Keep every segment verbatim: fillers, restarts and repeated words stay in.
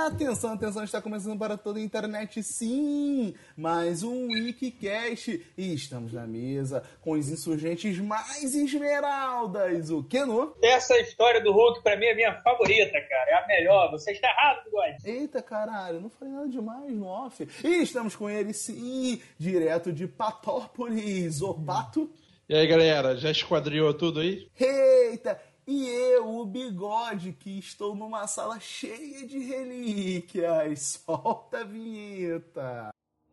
Atenção, atenção, está começando para toda a internet, sim! Mais um Wikicast e estamos na mesa com os insurgentes mais esmeraldas, o Keno. Essa história do Hulk, pra mim, é a minha favorita, cara. É a melhor. Você está errado, God. Eita, caralho, não falei nada demais no off. E estamos com ele, sim, direto de Patópolis, o Pato. E aí, galera, já esquadriou tudo aí? Eita! E eu, o Bigode, que estou numa sala cheia de relíquias. Solta a vinheta.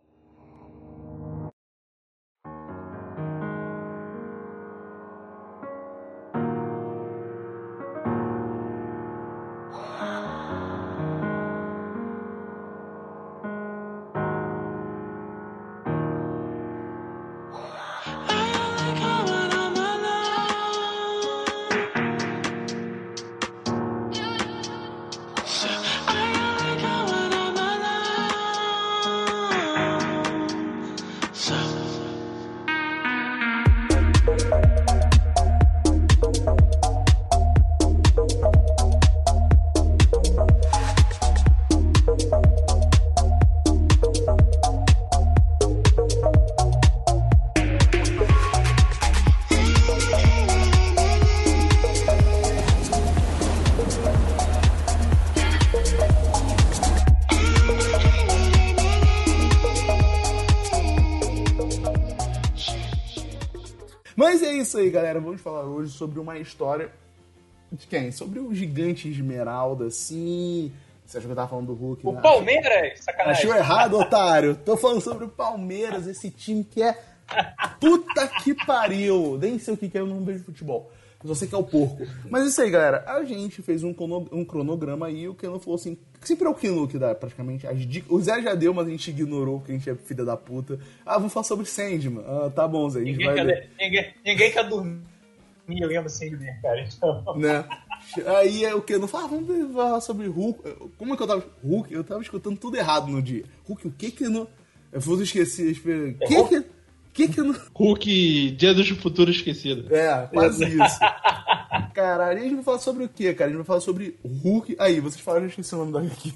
Mas é isso aí, galera. Vamos falar hoje sobre uma história de quem? Sobre o gigante Esmeralda, sim. Você achou que eu tava falando do Hulk? O né? Palmeiras, sacanagem. Achou errado, otário. Tô falando sobre o Palmeiras, esse time que é puta que pariu. Nem sei o que que é, eu não vejo futebol. Eu só sei que é o porco. Mas isso aí, galera. A gente fez um, crono, um cronograma aí. O Keno falou assim... Sempre é o Keno que dá, praticamente. As dicas, o Zé já deu, mas a gente ignorou, porque a gente é filha da puta. Ah, vamos falar sobre Sandman. Ah, tá bom, Zé. A gente Ninguém, vai quer, ninguém, ninguém quer dormir lendo Sandman, cara. Então... Né? Aí é o Keno fala, ah, vamos falar sobre Hulk. Como é que eu tava... Hulk? Eu tava escutando tudo errado no dia. Hulk, o que que não... Eu vou esquecer. Esqueci. É que que... Que que não... Hulk, Dia do Futuro Esquecido. É, quase isso. Caralho, e a gente vai falar sobre o quê, cara? A gente vai falar sobre Hulk... Aí, vocês falaram, eu esqueci o nome da aqui.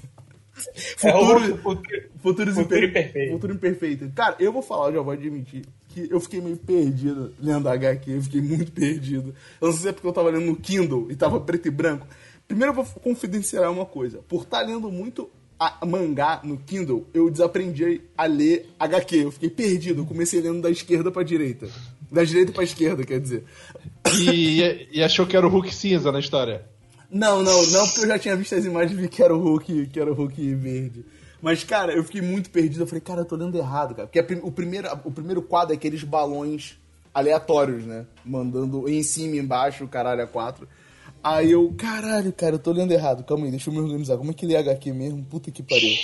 É Futuro... Hulk, futuro, Futuro, futuro imperfeito. Futuro imperfeito. Cara, eu vou falar, eu já vou admitir, que eu fiquei meio perdido lendo a H Q, eu fiquei muito perdido. Eu não sei se é porque eu tava lendo no Kindle e tava preto e branco. Primeiro eu vou confidenciar uma coisa. Por estar lendo muito a mangá no Kindle, eu desaprendi a ler H Q. Eu fiquei perdido. Eu comecei lendo da esquerda pra direita. Da direita pra esquerda, quer dizer. E, e achou que era o Hulk cinza na história? Não, não, não, porque eu já tinha visto as imagens e vi que era o Hulk, que era o Hulk verde. Mas, cara, eu fiquei muito perdido. Eu falei, cara, eu tô lendo errado, cara. Porque o primeiro, o primeiro quadro é aqueles balões aleatórios, né? Mandando em cima e embaixo, o caralho, a quatro. Aí eu, caralho, cara, eu tô lendo errado. Calma aí, deixa eu me organizar. Como é que lê H Q mesmo? Puta que pariu.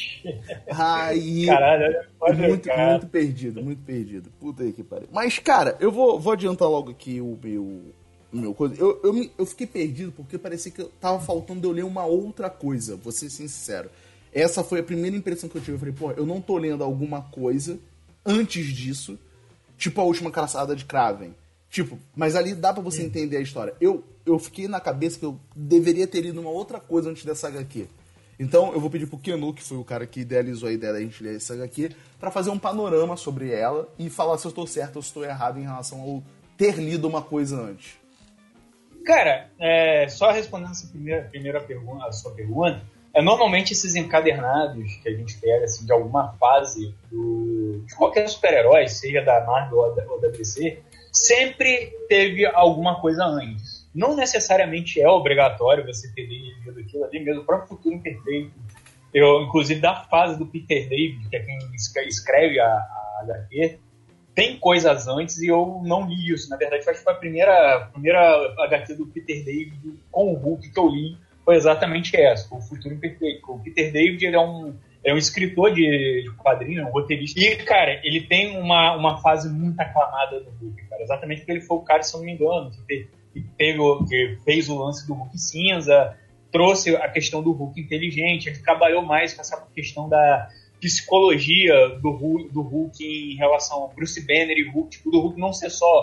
Aí... Caralho, olha, muito, cara. muito perdido, muito perdido. Puta que pariu. Mas, cara, eu vou, vou adiantar logo aqui o meu... o meu coisa. Eu, eu, me, eu fiquei perdido porque parecia que eu tava faltando eu ler uma outra coisa, vou ser sincero. Essa foi a primeira impressão que eu tive. Eu falei, pô, eu não tô lendo alguma coisa antes disso, tipo a última caçada de Kraven. Tipo, mas ali dá pra você entender a história. Eu, eu fiquei na cabeça que eu deveria ter lido uma outra coisa antes dessa H Q. Então eu vou pedir pro Kenu, que foi o cara que idealizou a ideia da gente ler essa H Q, pra fazer um panorama sobre ela e falar se eu estou certo ou se estou errado em relação ao ter lido uma coisa antes. Cara, é, só respondendo essa primeira, primeira pergunta, a sua pergunta, é, normalmente esses encadernados que a gente pega assim, de alguma fase do, de qualquer super-herói, seja da Marvel ou da, ou da D C, sempre teve alguma coisa antes. Não necessariamente é obrigatório você ter lido aquilo ali, mesmo o próprio Futuro Imperfeito. Eu, inclusive, da fase do Peter David, que é quem escreve a, a H Q, tem coisas antes e eu não li isso. Na verdade, acho que foi a primeira, a primeira H Q do Peter David com o Hulk que eu li foi exatamente essa, o Futuro Imperfeito. O Peter David ele é, um, é um escritor de, de quadrinhos, um roteirista. E, cara, ele tem uma, uma fase muito aclamada do Hulk, cara. Exatamente porque ele foi o cara, se eu não me engano, que, te, que, pegou, que fez o lance do Hulk cinza, trouxe a questão do Hulk inteligente, ele trabalhou mais com essa questão da psicologia do Hulk, do Hulk em relação ao Bruce Banner e Hulk, tipo, do Hulk não ser só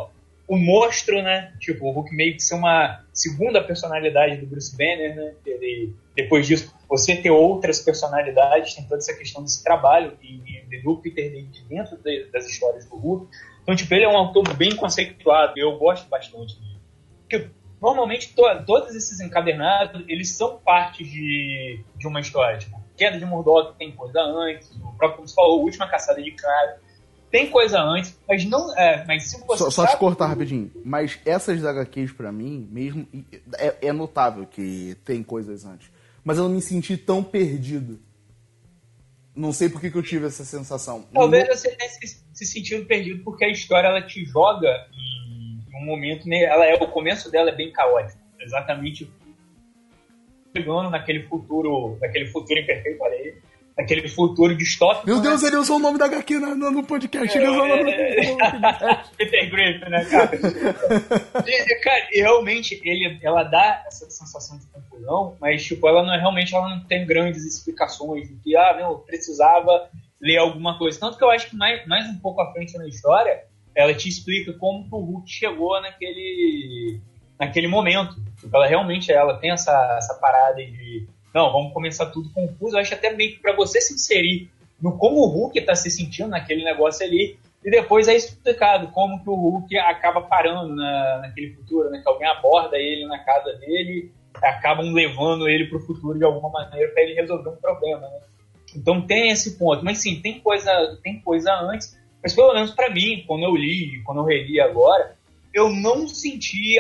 o monstro, né? Tipo, o Hulk meio que ser uma segunda personalidade do Bruce Banner, né? Ele, depois disso, você ter outras personalidades, tem toda essa questão desse trabalho e, e do Peter David dentro de, das histórias do Hulk. Então, tipo, ele é um autor bem conceituado, eu gosto bastante dele. Porque, normalmente, to, todos esses encadernados, eles são parte de, de uma história. Tipo, Queda de Murdoch tem coisa antes, o próprio, como você falou, Última Caçada de Kraven, tem coisa antes, mas não. É, mas se você só só te sabe... cortar rapidinho. Mas essas H Qs, pra mim, mesmo. É, é notável que tem coisas antes. Mas eu não me senti tão perdido. Não sei por que, que eu tive essa sensação. Talvez não... você tenha se, se sentido perdido, porque a história ela te joga em, em um momento. Né, ela é, o começo dela é bem caótico. Exatamente chegando naquele futuro. Naquele futuro imperfeito, olha aí. Aquele futuro distópico. Meu Deus, né? ele usou o nome da H Q no, no podcast. Ele usou o nome da Peter Griffin, né, cara? E, cara, e realmente ele, ela dá essa sensação de confusão, mas tipo, ela não é realmente ela não tem grandes explicações de que, ah, não, eu precisava ler alguma coisa. Tanto que eu acho que mais, mais um pouco à frente na história, ela te explica como que o Hulk chegou naquele, naquele momento. Tipo, ela realmente ela tem essa, essa parada de não, vamos começar tudo confuso. Eu acho até meio que pra você se inserir no como o Hulk tá se sentindo naquele negócio ali, e depois é explicado como que o Hulk acaba parando na, naquele futuro, né? Que alguém aborda ele na casa dele, acabam levando ele pro futuro de alguma maneira pra ele resolver um problema, né? Então tem esse ponto. Mas sim, tem coisa, tem coisa antes, mas pelo menos pra mim, quando eu li, quando eu reli agora, eu não senti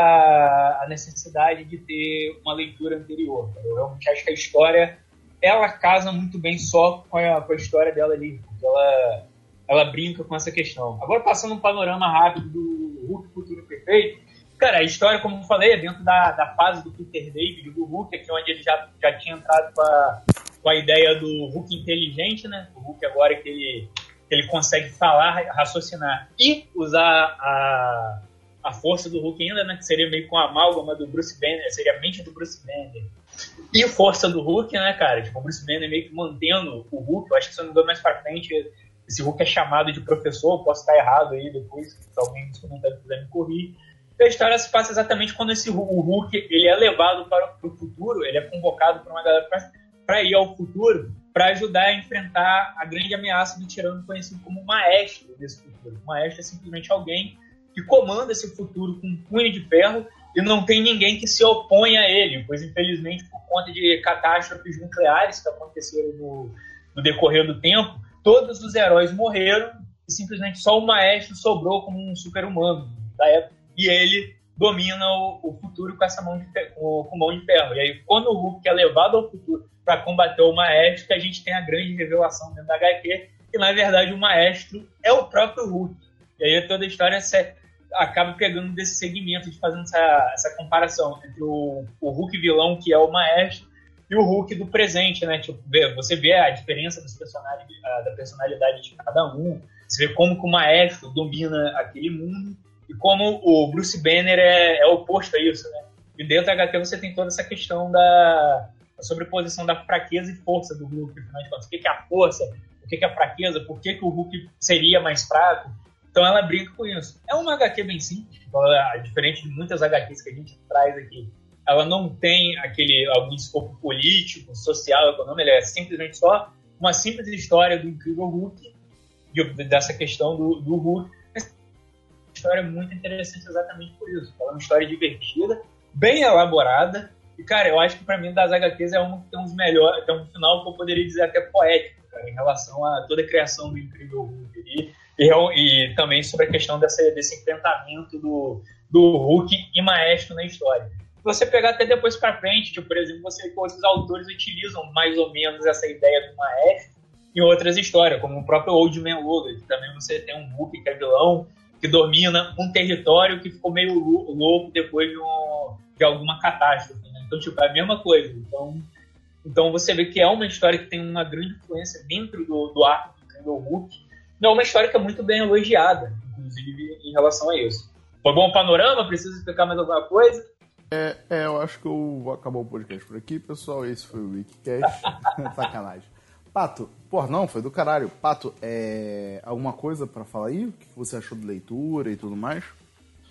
a, a necessidade de ter uma leitura anterior. Eu realmente acho que a história, ela casa muito bem só com a, com a história dela ali, porque ela, ela brinca com essa questão. Agora, passando um panorama rápido do Hulk Futuro Perfeito, cara, a história, como eu falei, é dentro da, da fase do Peter David, do Hulk, aqui onde ele já, já tinha entrado com a, com a ideia do Hulk inteligente, né? O Hulk agora que ele... ele consegue falar, raciocinar e usar a, a força do Hulk ainda, né, que seria meio com a amálgama do Bruce Banner, seria a mente do Bruce Banner e a força do Hulk, né, cara, tipo, o Bruce Banner meio que mantendo o Hulk. Eu acho que se eu não me engano mais pra frente, esse Hulk é chamado de professor, posso estar errado aí depois, se alguém nos comentários quiser me corrigir. A história se passa exatamente quando esse, o Hulk ele é levado para o futuro, ele é convocado por uma galera para ir ao futuro, para ajudar a enfrentar a grande ameaça do tirano conhecido como maestro desse futuro. O maestro é simplesmente alguém que comanda esse futuro com um punho de ferro e não tem ninguém que se oponha a ele, pois infelizmente por conta de catástrofes nucleares que aconteceram no, no decorrer do tempo, todos os heróis morreram e simplesmente só o maestro sobrou como um super-humano da época, e ele domina o, o futuro com essa mão de ferro, com, com mão de ferro. E aí quando o Hulk é levado ao futuro para combater o maestro, que a gente tem a grande revelação dentro da H Q, que na verdade o maestro é o próprio Hulk. E aí toda a história se, acaba pegando desse segmento, de fazendo essa, essa comparação entre o, o Hulk vilão, que é o maestro, e o Hulk do presente, né? Tipo, você vê a diferença dos personagens, da personalidade de cada um, você vê como que o maestro domina aquele mundo, e como o Bruce Banner é, é oposto a isso, né? E dentro da H Q você tem toda essa questão da a sobreposição da fraqueza e força do Hulk, afinal de contas. O que é a força? O que é a fraqueza? Por que, que o Hulk seria mais fraco? Então ela brinca com isso. É uma H Q bem simples, ela, diferente de muitas H Qs que a gente traz aqui. Ela não tem aquele algum escopo político, social, econômico, ela é simplesmente só uma simples história do incrível Hulk, de, dessa questão do, do Hulk. Mas é uma história muito interessante exatamente por isso. Ela é uma história divertida, bem elaborada, e, cara, eu acho que pra mim das H Qs é uma que tem uns melhores, tem um final que eu poderia dizer até poético, cara, em relação a toda a criação do incrível Hulk ali, e, e também sobre a questão dessa, desse enfrentamento do, do Hulk e maestro na história. Se você pegar até depois pra frente, tipo, por exemplo, você que outros autores utilizam mais ou menos essa ideia do maestro em outras histórias, como o próprio Old Man Logan, que também você tem um Hulk que é vilão, que domina um território que ficou meio louco depois de, um, de alguma catástrofe, né? Então, tipo, é a mesma coisa. Então, então você vê que é uma história que tem uma grande influência dentro do, do arco do Incrível Hulk. Não é uma história que é muito bem elogiada, inclusive, em relação a isso. Foi bom o panorama? Preciso explicar mais alguma coisa? É, é, eu acho que eu vou acabar o podcast por aqui, pessoal. Esse foi o Wikicast. Sacanagem. Pato, porra, não, foi do caralho. Pato, é, alguma coisa pra falar aí? O que você achou de leitura e tudo mais?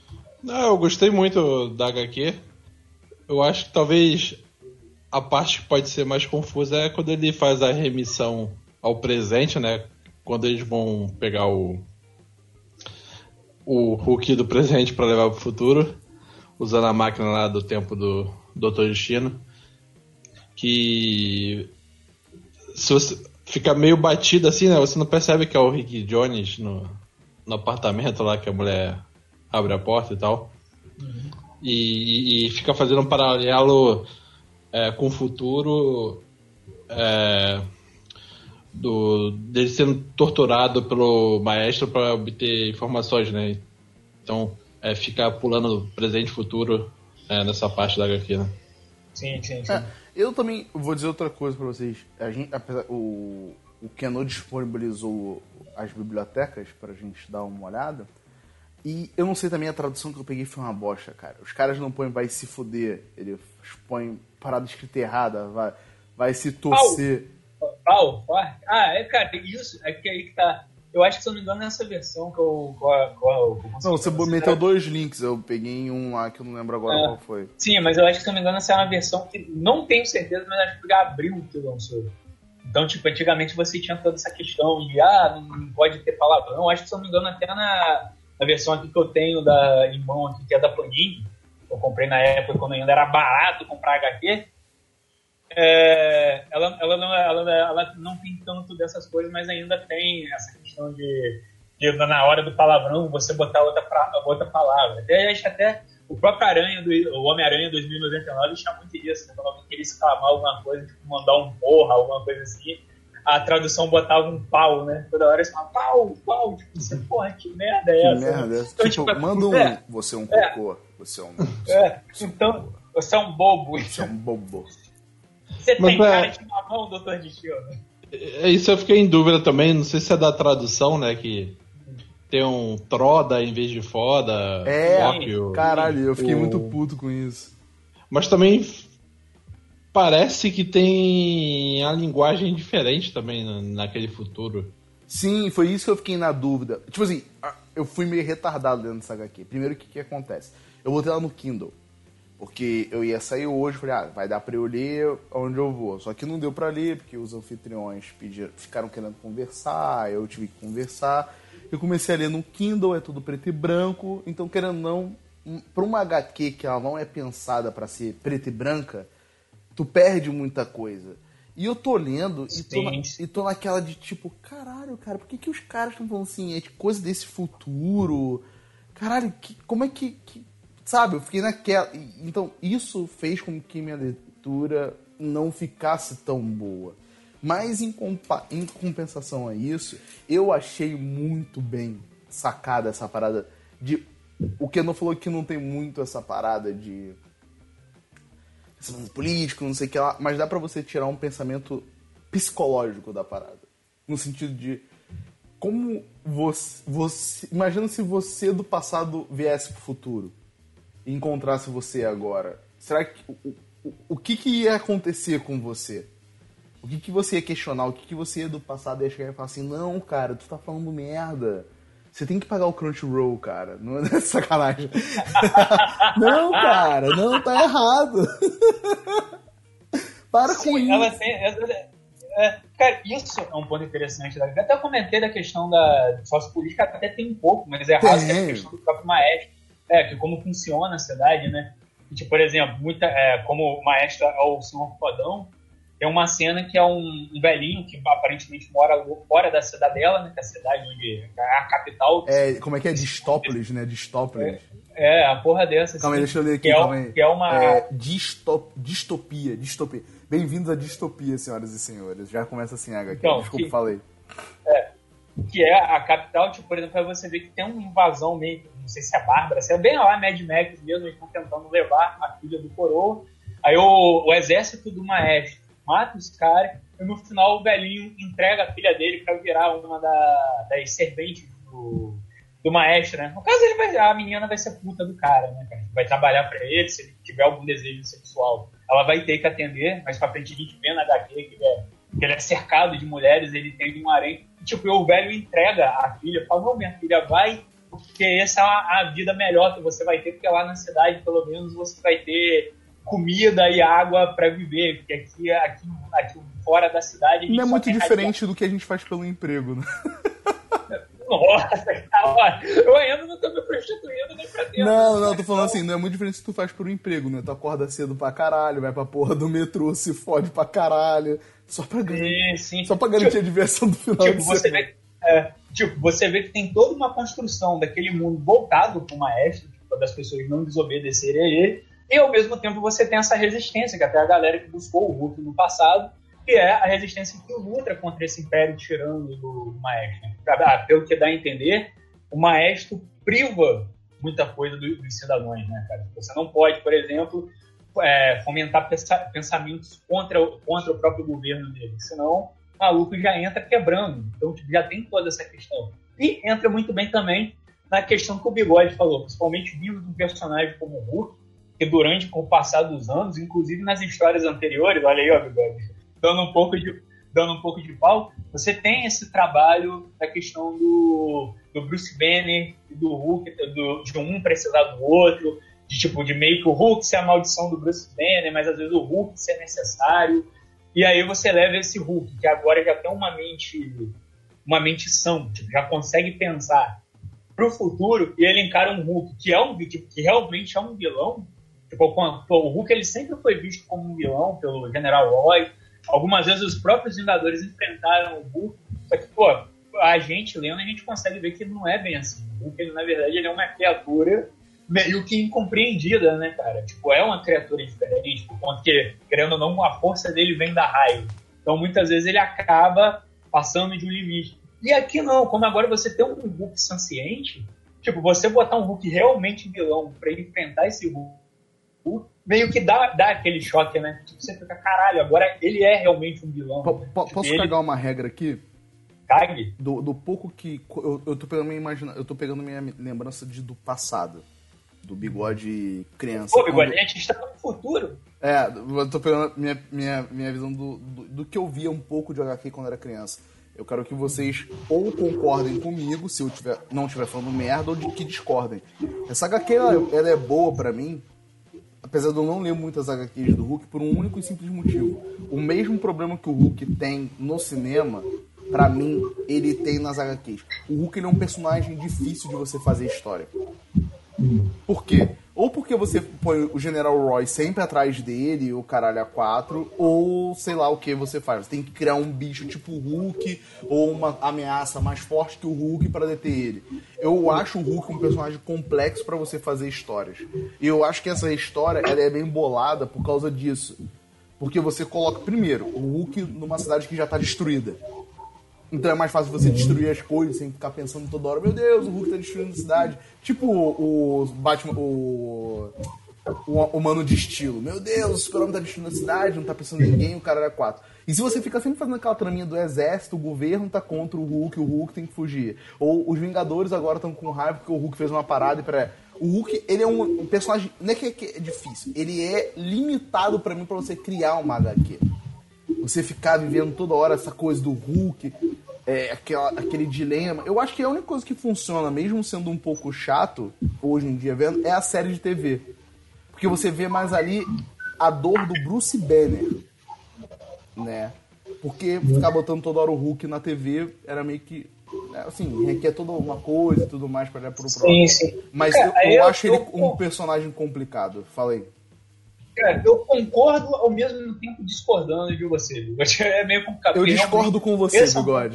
Não, eu gostei muito da agá quê. Eu acho que talvez a parte que pode ser mais confusa é quando ele faz a remissão ao presente, né? Quando eles vão pegar o o Hulk do presente para levar pro futuro, usando a máquina lá do tempo do doutor Destino. Que se você fica meio batido assim, né? Você não percebe que é o Rick Jones no, no apartamento lá que a mulher abre a porta e tal. Uhum. E, e fica fazendo um paralelo é, com o futuro é, do, dele sendo torturado pelo maestro para obter informações, né? Então é, fica pulando presente e futuro é, nessa parte da agá quê, né? Sim, sim, sim. É, eu também vou dizer outra coisa pra vocês. A gente, apesar, o, o Keno disponibilizou as bibliotecas pra gente dar uma olhada. E eu não sei também, a tradução que eu peguei foi uma bosta, cara. Os caras não põem vai se fuder. Eles põem parada escrita errada, vai, vai se torcer. Pau, pau. Ah, é, cara, isso é que aí que tá. Eu acho que, se eu não me engano, nessa versão que eu. Qual, qual, qual, não, você meteu dois links, eu peguei um lá que eu não lembro agora é, qual foi. Sim, mas eu acho que, se eu não me engano, essa é uma versão que não tenho certeza, mas acho que foi abril que lançou. Então, tipo, antigamente você tinha toda essa questão de, ah, não pode ter palavrão. Acho que, se eu não me engano, até na, na versão aqui que eu tenho da, em mão aqui, que é da Panini, que eu comprei na época quando ainda era barato comprar agá quê, é, ela, ela, não, ela, ela não tem tanto dessas coisas, mas ainda tem essa questão de, de na hora do palavrão você botar outra, outra palavra. Até, acho que até o próprio Aranha, do, o Homem-Aranha dois mil e noventa e nove tinha muito disso, né? Quando alguém queria exclamar alguma coisa, tipo mandar um porra, alguma coisa assim, a tradução botava um pau, né? Toda hora você fala pau, pau, tipo, você, porra, que merda é que essa? Merda, né? então, tipo, tipo, manda um, é, você é um cocô, é, você é um... Você é, então, você é um bobo. Você é um bobo. Você tem Mas, cara é... de mamão, doutor Destino? É isso, eu fiquei em dúvida também, não sei se é da tradução, né, que tem um troda em vez de foda. É, óbvio. Caralho, eu fiquei o... muito puto com isso. Mas também parece que tem a linguagem diferente também naquele futuro. Sim, foi isso que eu fiquei na dúvida. Tipo assim, eu fui meio retardado dentro dessa agá quê. Primeiro, o que que acontece? Eu botei ela no Kindle. Porque eu ia sair hoje, falei, ah, vai dar pra eu ler onde eu vou. Só que não deu pra ler, porque os anfitriões pediram, ficaram querendo conversar, eu tive que conversar. Eu comecei a ler no Kindle, é tudo preto e branco. Então, querendo ou não, pra uma agá quê que ela não é pensada pra ser preta e branca, tu perde muita coisa. E eu tô lendo e tô, na, e tô naquela de tipo, caralho, cara, por que, que os caras estão falando assim, é de coisa desse futuro? Caralho, que, como é que... que sabe, eu fiquei naquela... Então, isso fez com que minha leitura não ficasse tão boa. Mas, em, compa... em compensação a isso, eu achei muito bem sacada essa parada de... O que não falou que não tem muito essa parada de... político, não sei o que lá, mas dá pra você tirar um pensamento psicológico da parada. No sentido de... Como você... você imagina se você do passado viesse pro futuro e encontrasse você agora. Será que... O, o, o que, que ia acontecer com você? O que, que você ia questionar? O que, que você ia do passado ia chegar e falar assim, não, cara, tu tá falando merda. Você tem que pagar o Crunchyroll, cara. Não é sacanagem. Não, cara, não, tá errado. Para Sim, com isso. Ela tem, é, é, cara, isso é um ponto interessante. Né? Até eu comentei da questão da sociopolítica, até tem um pouco, mas é errado, que é a questão do próprio maestro. É, que como funciona a cidade, né? E, tipo, por exemplo, muita, é, como o maestro é o senhor Fodão, tem uma cena que é um, um velhinho que aparentemente mora fora da cidadela, né? Que é a cidade onde é a capital. É, como é que é? Distópolis, né? Distópolis. É, é a porra dessa. Calma aí, assim, deixa eu ler aqui, que calma é, aí. Que é uma... É, distop, distopia, distopia. Bem-vindos à distopia, senhoras e senhores. Já começa assim, H. Então, Desculpa, que, falei. É, que é a capital, tipo, por exemplo, pra você ver que tem uma invasão meio, não sei se é Bárbara, se é bem lá, Mad Max mesmo, eles estão tentando levar a filha do coroa. Aí o, o exército do maestro mata os caras, e no final o velhinho entrega a filha dele pra virar uma da, das serventes do, do maestro, né? No caso, ele vai, a menina vai ser puta do cara, né, cara? Vai trabalhar pra ele, se ele tiver algum desejo sexual, ela vai ter que atender, mas pra frente a gente vê na agá quê que ele é, que ele é cercado de mulheres, ele tem um harém. E, tipo, o velho entrega a filha, fala, não, minha filha vai, porque essa é a, a vida melhor que você vai ter, porque lá na cidade, pelo menos, você vai ter comida e água para viver, porque aqui, aqui, aqui fora da cidade... A gente não é muito diferente radical. do que a gente faz pelo emprego, né? Nossa, cara, eu ainda não tô me prostituindo nem pra dentro. Não, não, tô falando assim, não é muito diferente se tu faz por um emprego, né? Tu acorda cedo pra caralho, vai pra porra do metrô, se fode pra caralho, só pra garantir, sim, sim. Só pra garantir tipo, a diversão do final tipo, de você semana. vê, é, tipo, você vê que tem toda uma construção daquele mundo voltado pro maestro, tipo, das pessoas não desobedecerem a ele, e ao mesmo tempo você tem essa resistência, que até a galera que buscou o Hulk no passado, que é a resistência que luta contra esse império tirano do maestro. Ah, pelo que dá a entender, o maestro priva muita coisa do, dos cidadãos, né, cara? Você não pode, por exemplo, é, fomentar pensamentos contra, contra o próprio governo dele, senão o maluco já entra quebrando. Então tipo, já tem toda essa questão. E entra muito bem também na questão que o Bigode falou, principalmente vindo de um personagem como o Hulk, que durante o passar dos anos, inclusive nas histórias anteriores, olha aí, ó, Bigode, dando um pouco de, dando um pouco de pau, você tem esse trabalho da questão do, do Bruce Banner e do Hulk, do, de um precisar do outro, de tipo, de meio que o Hulk ser a maldição do Bruce Banner, mas às vezes o Hulk ser necessário, e aí você leva esse Hulk, que agora já tem uma mente, uma mente sã, tipo, já consegue pensar pro futuro, e ele encara um Hulk que, é um, que, que realmente é um vilão, tipo, o Hulk ele sempre foi visto como um vilão pelo General Roy. Algumas vezes os próprios Vingadores enfrentaram o Hulk, só que, pô, a gente lendo, a gente consegue ver que não é bem assim. O Hulk, ele, na verdade, ele é uma criatura meio que incompreendida, né, cara? Tipo, é uma criatura diferente, porque, querendo ou não, a força dele vem da raiva. Então, muitas vezes, ele acaba passando de um limite. E aqui não, como agora você tem um Hulk consciente, tipo, você botar um Hulk realmente vilão pra enfrentar esse Hulk, meio que dá, dá aquele choque, né? Tipo, você fica, caralho, agora ele é realmente um vilão. P- né? p- tipo, posso ele... cagar uma regra aqui? Cague? Do, do pouco que... Eu, eu, tô pegando minha imagina, eu tô pegando minha lembrança de, do passado. Do Bigode criança. Pô, Bigode, quando... a gente está no futuro. É, eu tô pegando minha, minha, minha visão do, do, do que eu via um pouco de H Q quando era criança. Eu quero que vocês ou concordem comigo, se eu tiver, não estiver falando merda, ou de que discordem. Essa H Q, ela, ela é boa pra mim, apesar de eu não ler muitas H Qs do Hulk, por um único e simples motivo. O mesmo problema que o Hulk tem no cinema, pra mim, ele tem nas H Qs. O Hulk ele é um personagem difícil de você fazer história. Por quê? Ou porque você põe o General Roy sempre atrás dele, o caralho a quatro, ou sei lá o que você faz. Você tem que criar um bicho tipo o Hulk, ou uma ameaça mais forte que o Hulk pra deter ele. Eu acho o Hulk um personagem complexo pra você fazer histórias. E eu acho que essa história ela é bem bolada por causa disso. Porque você coloca, primeiro, o Hulk numa cidade que já tá destruída. Então é mais fácil você destruir as coisas sem ficar pensando toda hora, meu Deus, o Hulk tá destruindo a cidade. Tipo o, o Batman, o, o, o Mano de Estilo. Meu Deus, o Super-Homem tá destruindo a cidade, não tá pensando em ninguém, o cara era quatro. E se você fica sempre fazendo aquela traminha do exército, o governo tá contra o Hulk, o Hulk tem que fugir. Ou os Vingadores agora estão com raiva porque o Hulk fez uma parada e pra... O Hulk, ele é um, um personagem, não é que é difícil, ele é limitado pra mim pra você criar uma H Q. Você ficar vivendo toda hora essa coisa do Hulk, é, aquela, aquele dilema. Eu acho que a única coisa que funciona, mesmo sendo um pouco chato, hoje em dia vendo, é a série de T V. Porque você vê mais ali a dor do Bruce Banner, né? Porque ficar botando toda hora o Hulk na T V era meio que, assim, requer toda uma coisa e tudo mais pra olhar pro próximo. Sim, sim. Mas Cara, eu, eu, eu acho eu, ele um eu, personagem complicado. Fala aí. Cara, eu concordo ao mesmo tempo discordando de você. É meio complicado. Eu discordo com você, Bigode.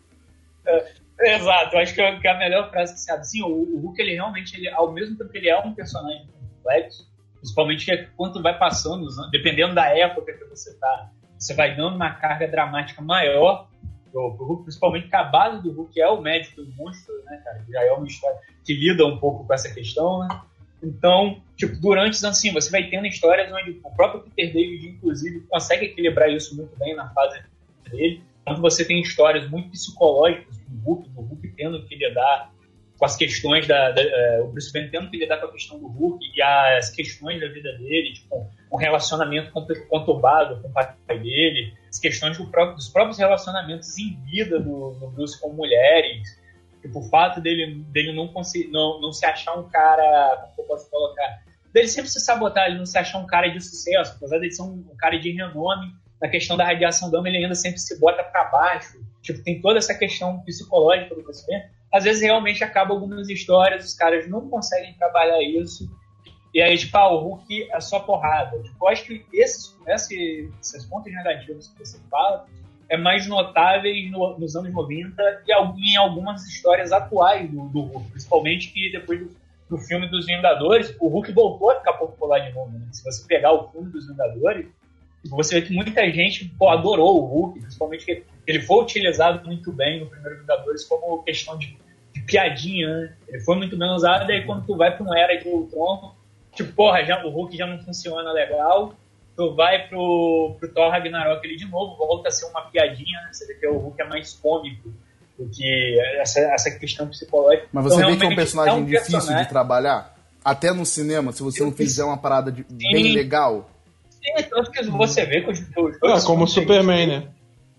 É, exato, eu acho que é a melhor frase que se abre. Sim, o, o Hulk, ele realmente, ele, ao mesmo tempo que ele é um personagem complexo, principalmente quando vai passando, dependendo da época que você tá, você vai dando uma carga dramática maior pro, pro Hulk, principalmente porque a base do Hulk é o médico do monstro, né, cara? Já é uma história que lida um pouco com essa questão, né? Então, tipo, durante, assim, você vai tendo histórias onde o próprio Peter David, inclusive, consegue equilibrar isso muito bem na fase dele. Então, você tem histórias muito psicológicas do Hulk, do Hulk tendo que lidar com as questões da... da uh, o Bruce Banner tendo que lidar com a questão do Hulk e as questões da vida dele, tipo, um relacionamento conturbado com o pai dele, as questões do próprio, dos próprios relacionamentos em vida do, do Bruce com mulheres. Tipo, o fato dele, dele não, conseguir, não, não se achar um cara, como eu posso colocar, dele sempre se sabotar, ele não se achar um cara de sucesso, apesar dele ser um, um cara de renome, na questão da radiação gama, ele ainda sempre se bota para baixo. Tipo, tem toda essa questão psicológica do crescimento. Às vezes, realmente, acaba algumas histórias, os caras não conseguem trabalhar isso, e aí, tipo, ah, o Hulk é só porrada. Tipo, eu acho que esses, esses, esses pontos negativos que você fala é mais notáveis no, nos anos noventa e em algumas histórias atuais do, do Hulk, principalmente que depois do, do filme dos Vingadores, o Hulk voltou a ficar popular de novo, né? Se você pegar o filme dos Vingadores, você vê que muita gente, pô, adorou o Hulk, principalmente que ele foi utilizado muito bem no primeiro Vingadores como questão de, de piadinha, né? Ele foi muito bem usado, e aí quando tu vai pra uma era de Ultron, tipo, porra, já, o Hulk já não funciona legal, tu vai pro, pro Thor Ragnarok ele de novo, volta a ser uma piadinha, né? Você vê que o Hulk é mais cômico do que essa, essa questão psicológica. Mas você então, vê que é um personagem, é um difícil personagem de trabalhar? Até no cinema, se você não fizer uma parada de, bem Sim. legal. Sim, tanto que você vê que os, os É, como o Superman, né?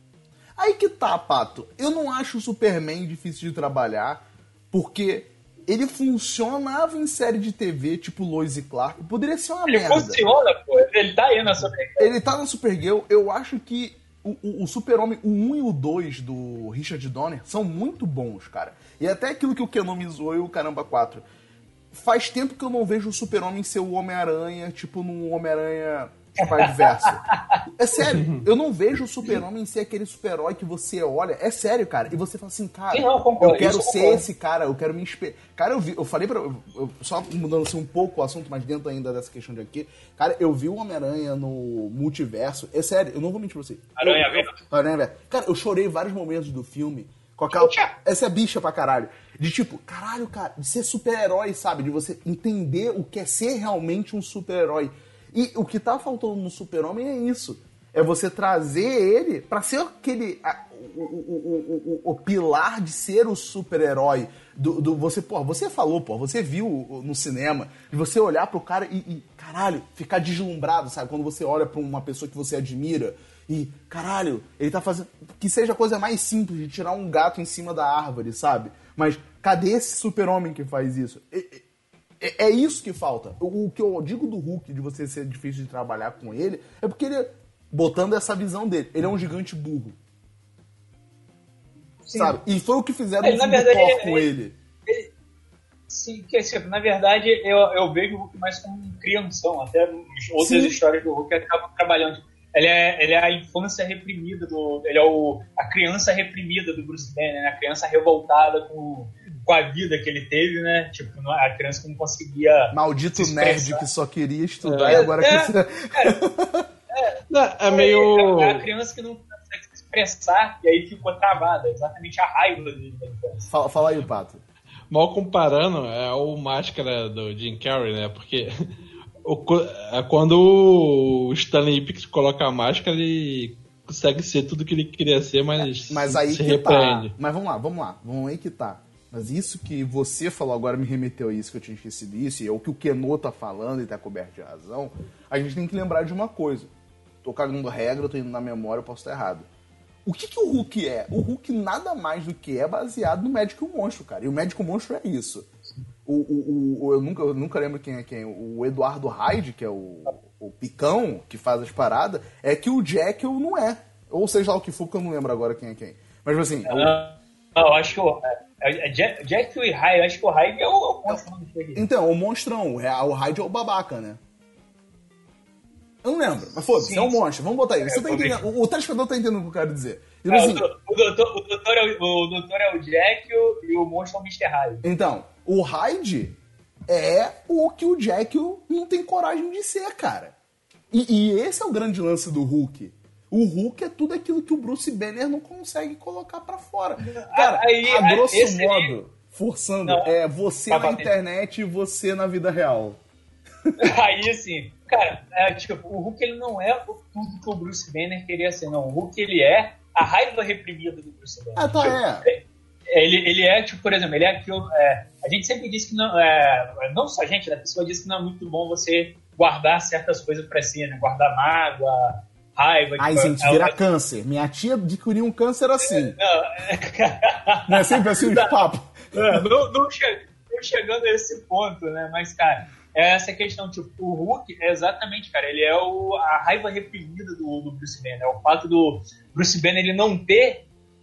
Aí que tá, Pato. Eu não acho o Superman difícil de trabalhar, porque ele funcionava em série de T V, tipo Lois e Clark. Poderia ser uma ele merda. funciona, pô. Ele tá aí na Supergirl. Ele tá na Supergirl. Eu acho que o, o, o Super-Homem, o um e o dois do Richard Donner são muito bons, cara. E até aquilo que o Kenan me zoou e o Caramba quatro. Faz tempo que eu não vejo o Super-Homem ser o Homem-Aranha, tipo num Homem-Aranha Spider-Verse. É sério, eu não vejo o Super-Homem ser aquele super-herói que você olha. É sério, cara. E você fala assim, cara, Sim, não, concordo, eu quero isso ser concordo. esse cara, eu quero me inspirar. Cara, eu vi, eu falei pra. Eu, eu- só mudando assim um pouco o assunto, mas dentro ainda dessa questão de aqui. Cara, eu vi o Homem-Aranha no multiverso. É sério, eu não vou mentir pra você. Aranha Eu- Verso. eu- Aranha Verso. Cara, eu chorei vários momentos do filme. Com aquela. Puxa. Essa é bicha pra caralho. De tipo, caralho, cara, de ser super-herói, sabe? De você entender o que é ser realmente um super-herói. E o que tá faltando no Super-Homem é isso. É você trazer ele pra ser aquele. a- o, o, o, o, o pilar de ser o super-herói. Do, do, você, pô, você falou, pô, você viu no cinema, de você olhar pro cara e, e, caralho, ficar deslumbrado, sabe? Quando você olha pra uma pessoa que você admira. E, caralho, ele tá fazendo. Que seja a coisa mais simples de tirar um gato em cima da árvore, sabe? Mas cadê esse super-homem que faz isso? É, é, é isso que falta. O, o que eu digo do Hulk, de você ser difícil de trabalhar com ele, é porque ele, botando essa visão dele, ele é um gigante burro. Sim. Sabe? E foi o que fizeram Ele, no na filme do verdade, Thor com ele- ele. Sim, que, assim, na verdade, eu, eu vejo o Hulk mais como um crianção. Até as outras Sim. histórias do Hulk acabam trabalhando. Ele é, ele é a infância reprimida, do, ele é o, a criança reprimida do Bruce Banner, né? A criança revoltada com, com a vida que ele teve, né? Tipo, não- a criança que não conseguia... Maldito se nerd expressar. que só queria estudar É, e agora é, que... Não, é meio. É a criança que não consegue se expressar e aí ficou travada. Exatamente a raiva dele da infância. Fala, fala aí, Pato. Mal comparando, é o Máscara do Jim Carrey, né? Porque o, co- é quando o Stanley Ipkiss coloca a máscara, ele consegue ser tudo que ele queria ser, mas, Mas se, aí se que repreende. tá. Mas vamos lá, vamos lá. Vamos aí que tá. Mas isso que você falou agora me remeteu a isso, que eu tinha esquecido isso, e é o que o Keno tá falando e tá coberto de razão. A gente tem que lembrar de uma coisa. Tô cagando regra, tô indo na memória, eu posso estar errado. O que, que o Hulk é? O Hulk nada mais do que é baseado no Médico e o Monstro, cara. E o Médico e o Monstro é isso. O, o, o- eu, nunca, eu nunca lembro quem é quem. O Eduardo Hyde, que é o, o Picão, que faz as paradas, é que o Jekyll não é. Ou seja lá o que for, que eu não lembro agora quem é quem. Mas assim, é o- Não, não, eu acho que o, é, é Jack, Jack e Hyde, eu acho que o Hyde é o, é o monstro do filme. então, o monstrão, o Re- o Hyde é o babaca, né? Eu não lembro, mas foda-se, Sim, é um sim. monstro. Vamos botar aí. Você É, tá eu vi. entendendo? O, o telespectador tá entendendo o que eu quero dizer. Então, É, assim, o, o, doutor, o, doutor é o, o doutor é o Jack e o, e o monstro é o mister Hyde. então, o Hyde é o que o Jekyll não tem coragem de ser, cara. E, e esse é o grande lance do Hulk. O Hulk é tudo aquilo que o Bruce Banner não consegue colocar pra fora. Cara, Aí, a grosso esse modo, aí- forçando, Não, é você tá na batendo. internet e você na vida real. Aí, assim, cara, é, tipo, o Hulk ele não é o- tudo que o Bruce Banner queria ser, não. O Hulk ele é a raiva reprimida do Bruce Banner. Ah, tá, Tipo, é. Ele, ele é, tipo, por exemplo, ele é aquilo. É, a gente sempre diz que não. É, não só a gente, né? A pessoa diz que não é muito bom você guardar certas coisas pra si, né? Guardar mágoa, raiva. Ai, tipo, gente, é- vira é- câncer. Minha tia adquiriu um câncer assim. Não, Não é sempre assim os papos? É, não, não, che- não chegando a esse ponto, né? Mas, cara, é essa questão, tipo, o Hulk é exatamente, cara, ele é o, a raiva reprimida do, do Bruce Banner. É o fato do Bruce Banner ele não ter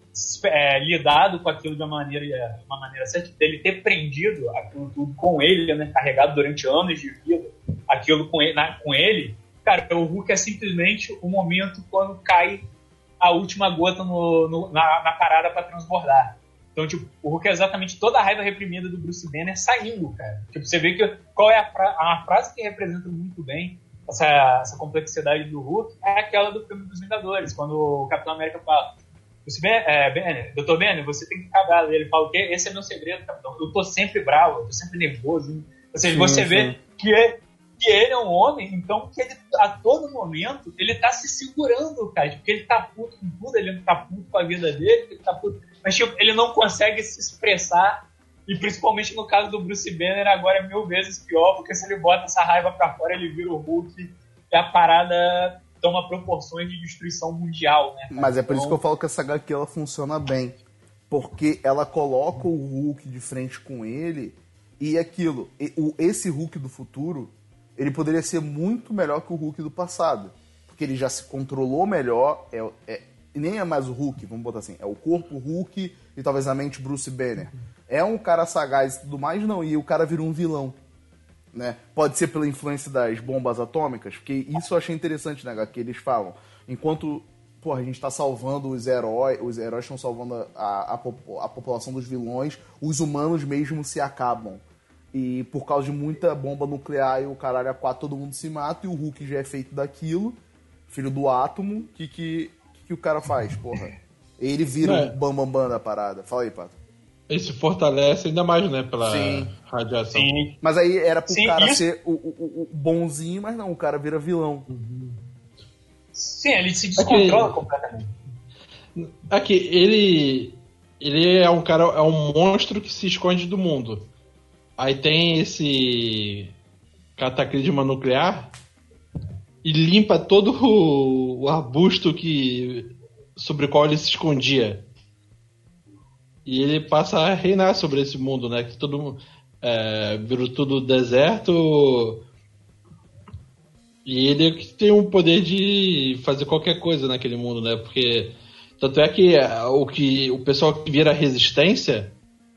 é, lidado com aquilo de uma maneira, de uma maneira certa, dele ter prendido aquilo tudo com ele, né? Carregado durante anos de vida, aquilo com ele, na, com ele. Cara, o Hulk é simplesmente o momento quando cai a última gota no, no, na, na parada para transbordar. Então, tipo, o Hulk é exatamente toda a raiva reprimida do Bruce Banner saindo, cara. Tipo, você vê que qual é a, fra- a frase que representa muito bem essa, essa complexidade do Hulk é aquela do filme dos Vingadores, quando o Capitão América fala: Bruce Banner, é, Banner, doutor Banner, você tem que ficar bravo. Ele fala o quê? Esse é meu segredo, Capitão. Eu tô sempre bravo, eu tô sempre nervoso. Ou seja, sim, você sim. vê que, é, que ele é um homem, então, que ele, a todo momento, ele tá se segurando, cara. Porque ele tá puto com tudo, ele não tá puto com a vida dele, ele tá puto... Mas, tipo, ele não consegue se expressar, e principalmente no caso do Bruce Banner, agora é mil vezes pior, porque se ele bota essa raiva pra fora, ele vira o Hulk, e a parada toma proporções de destruição mundial, né? Cara? Mas é por então... isso que eu falo que essa agá quê ela funciona bem, porque ela coloca o Hulk de frente com ele, e aquilo, esse Hulk do futuro, ele poderia ser muito melhor que o Hulk do passado, porque ele já se controlou melhor, é... é e nem é mais o Hulk, vamos botar assim, é o corpo Hulk e talvez a mente Bruce Banner. É um cara sagaz e tudo mais, não, e o cara vira um vilão, né? Pode ser pela influência das bombas atômicas, porque isso eu achei interessante, né, que eles falam. Enquanto, porra, a gente tá salvando os heróis, os heróis estão salvando a, a, a população dos vilões, os humanos mesmo se acabam. E por causa de muita bomba nuclear e o caralho a quatro, todo mundo se mata, e o Hulk já é feito daquilo, filho do átomo, que que... que o cara faz, porra? Ele vira o é. um bambambam bam, bam da parada. Fala aí, Pato. Ele se fortalece ainda mais, né? Pela Sim. radiação. Sim. Mas aí era pro Sim, cara isso... ser o, o, o bonzinho, mas não, o cara vira vilão. Uhum. Sim, ele se descontrola Aqui, completamente. Aqui, ele... Ele é um cara, é um monstro que se esconde do mundo. Aí tem esse cataclisma nuclear e limpa todo o, o arbusto que, sobre o qual ele se escondia. E ele passa a reinar sobre esse mundo, né? Que todo é, virou tudo deserto. E ele tem o poder de fazer qualquer coisa naquele mundo, né? Porque tanto é que o, que, o pessoal que vira resistência,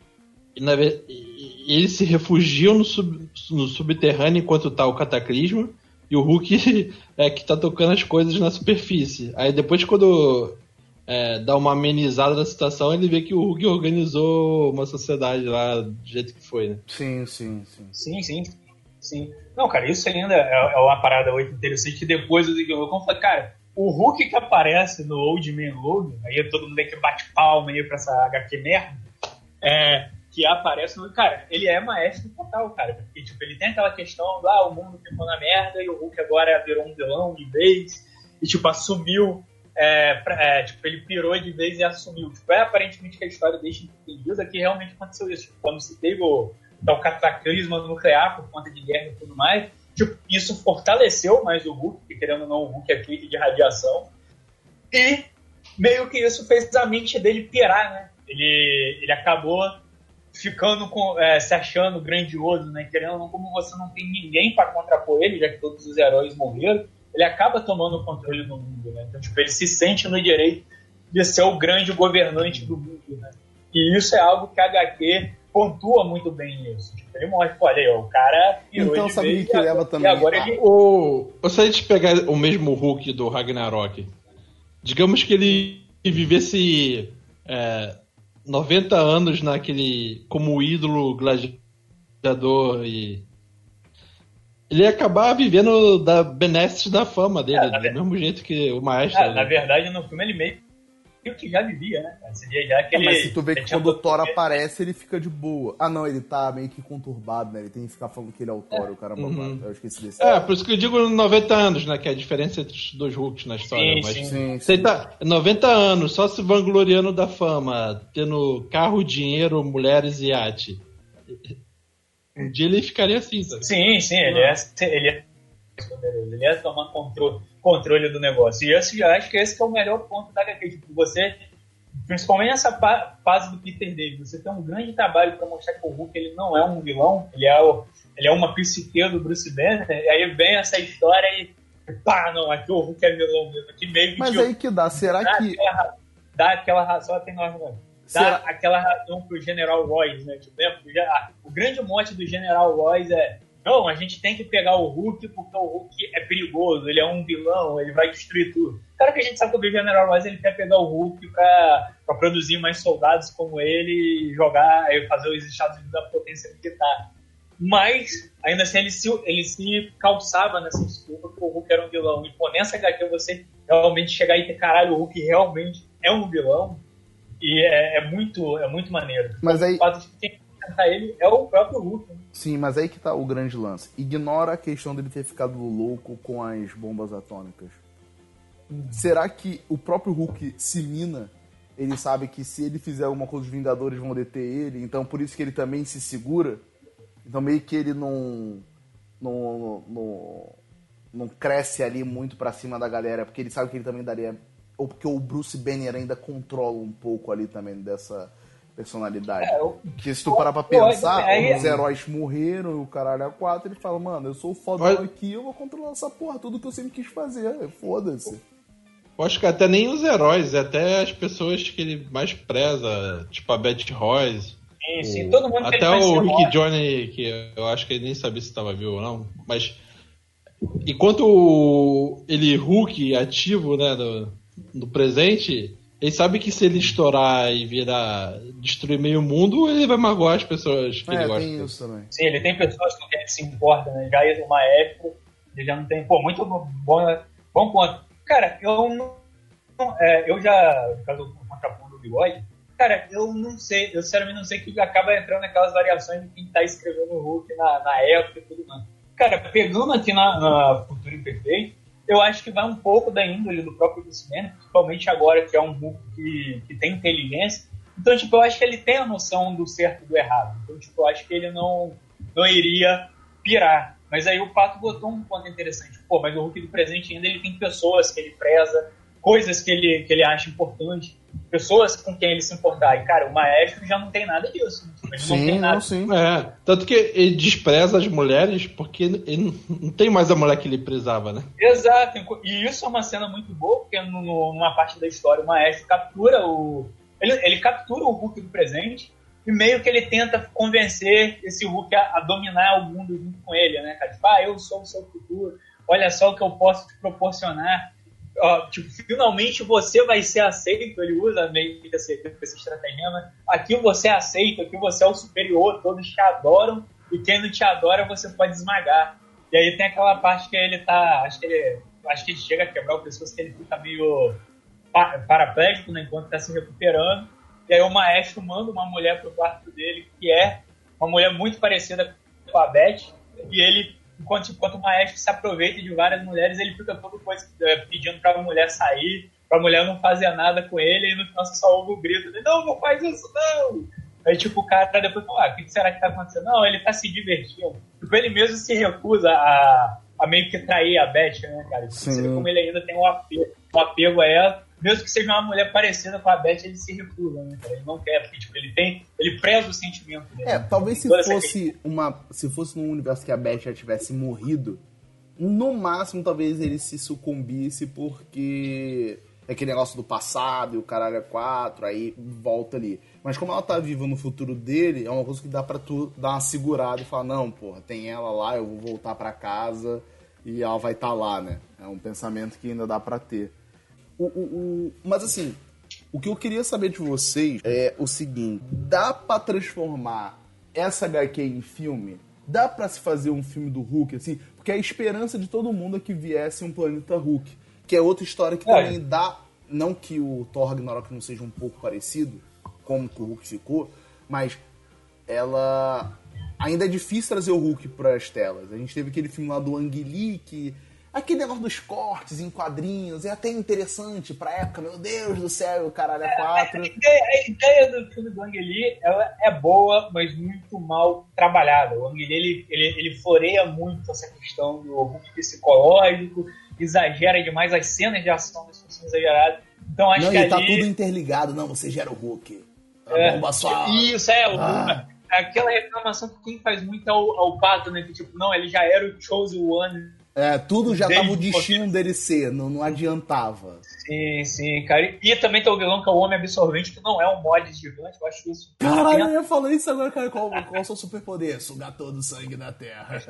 eles se refugiam no, sub, no subterrâneo enquanto tá o cataclisma. E o Hulk é que tá tocando as coisas na superfície. Aí depois, quando é, dá uma amenizada da situação, ele vê que o Hulk organizou uma sociedade lá do jeito que foi, né? Sim, sim, sim. Sim, sim. sim. Não, cara, isso ainda é, é uma parada muito interessante. Que depois eu digo, como falei, cara, o Hulk que aparece no Old Man Logan, aí todo mundo que bate palma aí pra essa agá quê merda, é... que aparece no... Cara, ele é maestro total, cara. Porque, tipo, ele tem aquela questão do, ah, o mundo ficou na merda e o Hulk agora virou um vilão de vez e, tipo, assumiu... É, pra, é, tipo, ele pirou de vez e assumiu. Tipo, é aparentemente que a história deixa entendida que realmente aconteceu isso. Tipo, quando se teve o tal cataclisma nuclear por conta de guerra e tudo mais, tipo, isso fortaleceu mais o Hulk, porque, querendo ou não, o Hulk é feito de radiação. E meio que isso fez a mente dele pirar, né? Ele, ele acabou... ficando com, é, se achando grandioso, né? Querendo ou não, como você não tem ninguém para contrapor ele, já que todos os heróis morreram, ele acaba tomando o controle do mundo, né? Então, tipo, ele se sente no direito de ser o grande governante do mundo, né? E isso é algo que a agá quê pontua muito bem nisso. Tipo, ele mostra, olha aí, ó, o cara pirou então, de sabe vez que e, leva agora, também. e agora ele... O... Se a gente pegar o mesmo Hulk do Ragnarok, digamos que ele vivesse... É... noventa anos naquele como ídolo gladiador e ele ia acabar vivendo da benesse da fama dele, é, do ver... mesmo jeito que o maestro. É, na verdade, no filme ele meio que já vivia, né? Seria já aquele... é, mas se tu vê que quando o Thor aparece, ele fica de boa. Ah, não, ele tá meio que conturbado, né? Ele tem que ficar falando que ele é o Thor, é. o cara uhum. Eu esqueci desse. É, por isso que eu digo noventa anos, né? Que é a diferença entre os dois Hulks na história. Sim, mas sim, sim, você sim. tá noventa anos, só se vangloriando da fama, tendo carro, dinheiro, mulheres e iate. Um dia ele ficaria assim, sabe? Sim, sim, ele é, ele é ele ia tomar controle, controle do negócio. E eu acho que esse que é o melhor ponto da agá quê. Tipo, você principalmente nessa fase do Peter David, você tem um grande trabalho para mostrar que o Hulk ele não é um vilão, ele é, o, ele é uma psique do Bruce Banner, e aí vem essa história e pá, não, aqui o Hulk é vilão mesmo, aqui meio que... Mas tipo, aí que dá, será dá que... Aquela, dá aquela razão, tem nós, né? Dá será... aquela razão pro General Royce, né? Tipo, lembra? O grande mote do General Royce é não, a gente tem que pegar o Hulk porque o Hulk é perigoso, ele é um vilão, ele vai destruir tudo. Claro que a gente sabe que o General Royce ele quer pegar o Hulk pra, pra produzir mais soldados como ele e jogar, e fazer os Estados Unidos da potência militar. Mas, ainda assim, ele se, ele se calçava nessa desculpa que o Hulk era um vilão. E, pô, nessa agá quê você realmente chegar e ter, caralho, o Hulk realmente é um vilão. E é, é, muito, é muito maneiro. Mas aí... O fato de quem enfrentar ele é o próprio Hulk. Né? Sim, mas aí que tá o grande lance. Ignora a questão dele ter ficado louco com as bombas atômicas. Hum. Será que o próprio Hulk se mina? Ele sabe que se ele fizer alguma coisa, os Vingadores vão deter ele. Então, por isso que ele também se segura. Então, meio que ele não... Não, não, não cresce ali muito pra cima da galera. Porque ele sabe que ele também daria... Ou porque o Bruce Banner ainda controla um pouco ali também dessa personalidade. É, eu, porque se tu parar pra pensar, eu, eu, os heróis morreram e o caralho é quatro, ele fala, mano, eu sou o fodão aqui, eu vou controlar essa porra, tudo que eu sempre quis fazer, foda-se. Eu acho que até nem os heróis, até as pessoas que ele mais preza, tipo a Betty Royce. Sim, sim, o... todo mundo até que o Rick Johnny, que eu acho que ele nem sabia se estava vivo ou não, mas enquanto ele Hulk ativo, né, no no presente, ele sabe que se ele estourar e virar destruir meio mundo, ele vai magoar as pessoas que é, ele gosta. Tem isso também. Sim, ele tem pessoas com quem ele se importa, né? Já é uma época, ele já não tem. Pô, muito bom, bom ponto. Cara, eu não. É, eu já, no caso do contraponto do Bigode, cara, eu não sei, eu sinceramente não sei que acaba entrando naquelas variações de quem tá escrevendo o Hulk na, na época e tudo mais. Cara, pegando aqui na, na Futuro Imperfeito, eu acho que vai um pouco da índole do próprio Bruce Banner, principalmente agora que é um Hulk que, que tem inteligência. Então, tipo, eu acho que ele tem a noção do certo e do errado. Então, tipo, eu acho que ele não, não iria pirar. Mas aí o Pato botou um ponto interessante. Pô, mas o Hulk do presente ainda ele tem pessoas que ele preza, coisas que ele, que ele acha importante, pessoas com quem ele se importar. E, cara, o Maestro já não tem nada disso. Ele sim, não tem nada. Não, sim. É, tanto que ele despreza as mulheres porque ele não tem mais a mulher que ele prezava, né? Exato. E isso é uma cena muito boa, porque no, numa parte da história o Maestro captura o... Ele, ele captura o Hulk do presente e meio que ele tenta convencer esse Hulk a, a dominar o mundo junto com ele, né, cara? Tipo, ah, eu sou o seu futuro, olha só o que eu posso te proporcionar. Uh, tipo, finalmente você vai ser aceito. Ele usa meio que esse, esse estratagema. Aqui você é aceito, aqui você é o superior, todos te adoram e quem não te adora você pode esmagar. E aí tem aquela parte que ele tá, acho que ele, acho que ele chega a quebrar o pescoço, que ele fica meio paraplégico, né, enquanto tá se recuperando. E aí o Maestro manda uma mulher pro quarto dele, que é uma mulher muito parecida com a Beth, e ele Enquanto, enquanto o Maestro se aproveita de várias mulheres, ele fica todo coisa, pedindo pra mulher sair, pra mulher não fazer nada com ele, e no final você só ouve o grito dele, não, não faz isso, não! Aí, tipo, o cara depois fala, ah, o que será que tá acontecendo? Não, ele tá se divertindo. Tipo, ele mesmo se recusa a, a meio que trair a Beth, né, cara? Tipo, você vê como ele ainda tem um apego, um apego a ela. Mesmo que seja uma mulher parecida com a Beth, ele se recusa, né, cara? Ele não quer, porque, tipo, ele tem... Ele preza o sentimento dele. É, talvez se fosse uma... Se fosse num universo que a Beth já tivesse morrido, no máximo, talvez ele se sucumbisse porque... É aquele negócio do passado e o caralho é quatro, aí volta ali. Mas como ela tá viva no futuro dele, é uma coisa que dá pra tu dar uma segurada e falar, não, porra, tem ela lá, eu vou voltar pra casa e ela vai estar tá lá, né? É um pensamento que ainda dá pra ter. O, o, o, mas assim, o que eu queria saber de vocês é o seguinte: dá pra transformar essa agá quê em filme? Dá pra se fazer um filme do Hulk, assim? Porque a esperança de todo mundo é que viesse um Planeta Hulk, que é outra história que é. também dá... Não que o Thor Ragnarok não seja um pouco parecido, como que o Hulk ficou, mas ela... Ainda é difícil trazer o Hulk pras telas. A gente teve aquele filme lá do Ang Lee, que... Aquele negócio dos cortes em quadrinhos é até interessante pra época, meu Deus do céu, o caralho é quatro. A ideia, a ideia do filme do Ang Lee, ela é boa, mas muito mal trabalhada. O Ang Lee, ele, ele, ele floreia muito essa questão do Hulk psicológico, exagera demais as cenas de ação, das são exageradas. Então acho não, que e ali... tá tudo interligado. Não, você gera o Hulk. A É, bomba só... Isso, é. O, Ah. Aquela reclamação que quem faz muito é o, é o Pato, né? Que tipo, não, ele já era o Chosen One. É, tudo já Desde tava o o destino começo. dele ser, não, não adiantava. Sim, sim, cara. E também tem o vilão que é o Homem Absorvente, que não é um mod gigante, eu acho isso. Caralho, eu ia falar isso agora, cara. Qual, qual é o seu superpoder? Sugar todo o sangue da Terra.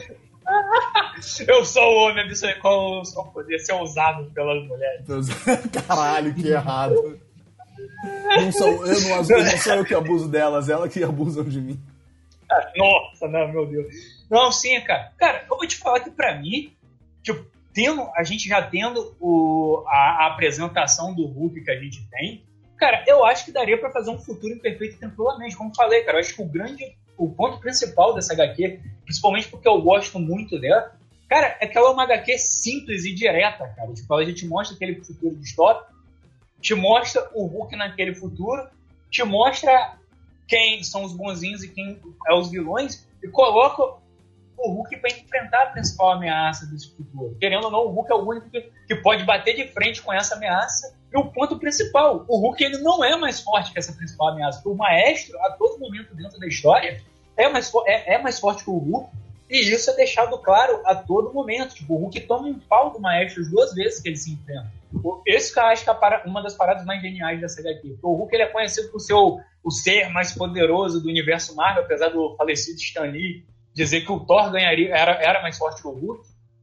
Eu sou o Homem Absorvente, qual o seu poder ser usado pelas mulheres? Deus, caralho, que errado. Não sou, eu não, não sou eu que abuso delas, elas que abusam de mim. Nossa, não, meu Deus. Não, sim, cara. Cara, eu vou te falar que pra mim, tipo, tendo, a gente já tendo o, a, a apresentação do Hulk que a gente tem, cara, eu acho que daria pra fazer um futuro imperfeito tranquilamente. Como falei, cara, eu acho que o grande, o ponto principal dessa agá quê, principalmente porque eu gosto muito dela, cara, é que ela é uma agá quê simples e direta, cara. Tipo, ela já te mostra aquele futuro distópico, te mostra o Hulk naquele futuro, te mostra quem são os bonzinhos e quem é os vilões, e coloca o Hulk para enfrentar a principal ameaça desse futuro. Querendo ou não, o Hulk é o único que, que pode bater de frente com essa ameaça. E o ponto principal, o Hulk ele não é mais forte que essa principal ameaça. O Maestro, a todo momento dentro da história, é mais, é, é mais forte que o Hulk. E isso é deixado claro a todo momento. Tipo, o Hulk toma um pau do Maestro as duas vezes que ele se enfrenta. Esse que eu acho que é uma das paradas mais geniais dessa agá quê. O Hulk ele é conhecido por ser o, o ser mais poderoso do universo Marvel, apesar do falecido Stan Lee dizer que o Thor ganharia, era, era mais forte que o Hulk.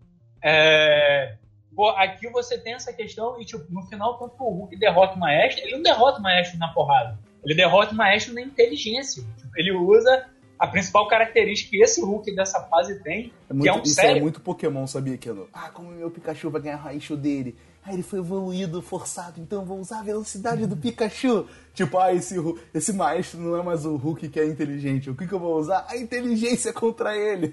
É, pô, aqui você tem essa questão e tipo, no final, tanto que o Hulk derrota o Maestro, ele não derrota o Maestro na porrada. Ele derrota o Maestro na inteligência. Tipo, ele usa a principal característica que esse Hulk dessa fase tem, é muito, que é um isso cérebro. é muito Pokémon, sabia, Keno? Ah, como meu Pikachu vai ganhar raio dele? Ah, ele foi evoluído, forçado, então vou usar a velocidade do Pikachu. Tipo, ah, esse, esse maestro não é mais o Hulk que é inteligente. O que, que eu vou usar? A inteligência contra ele.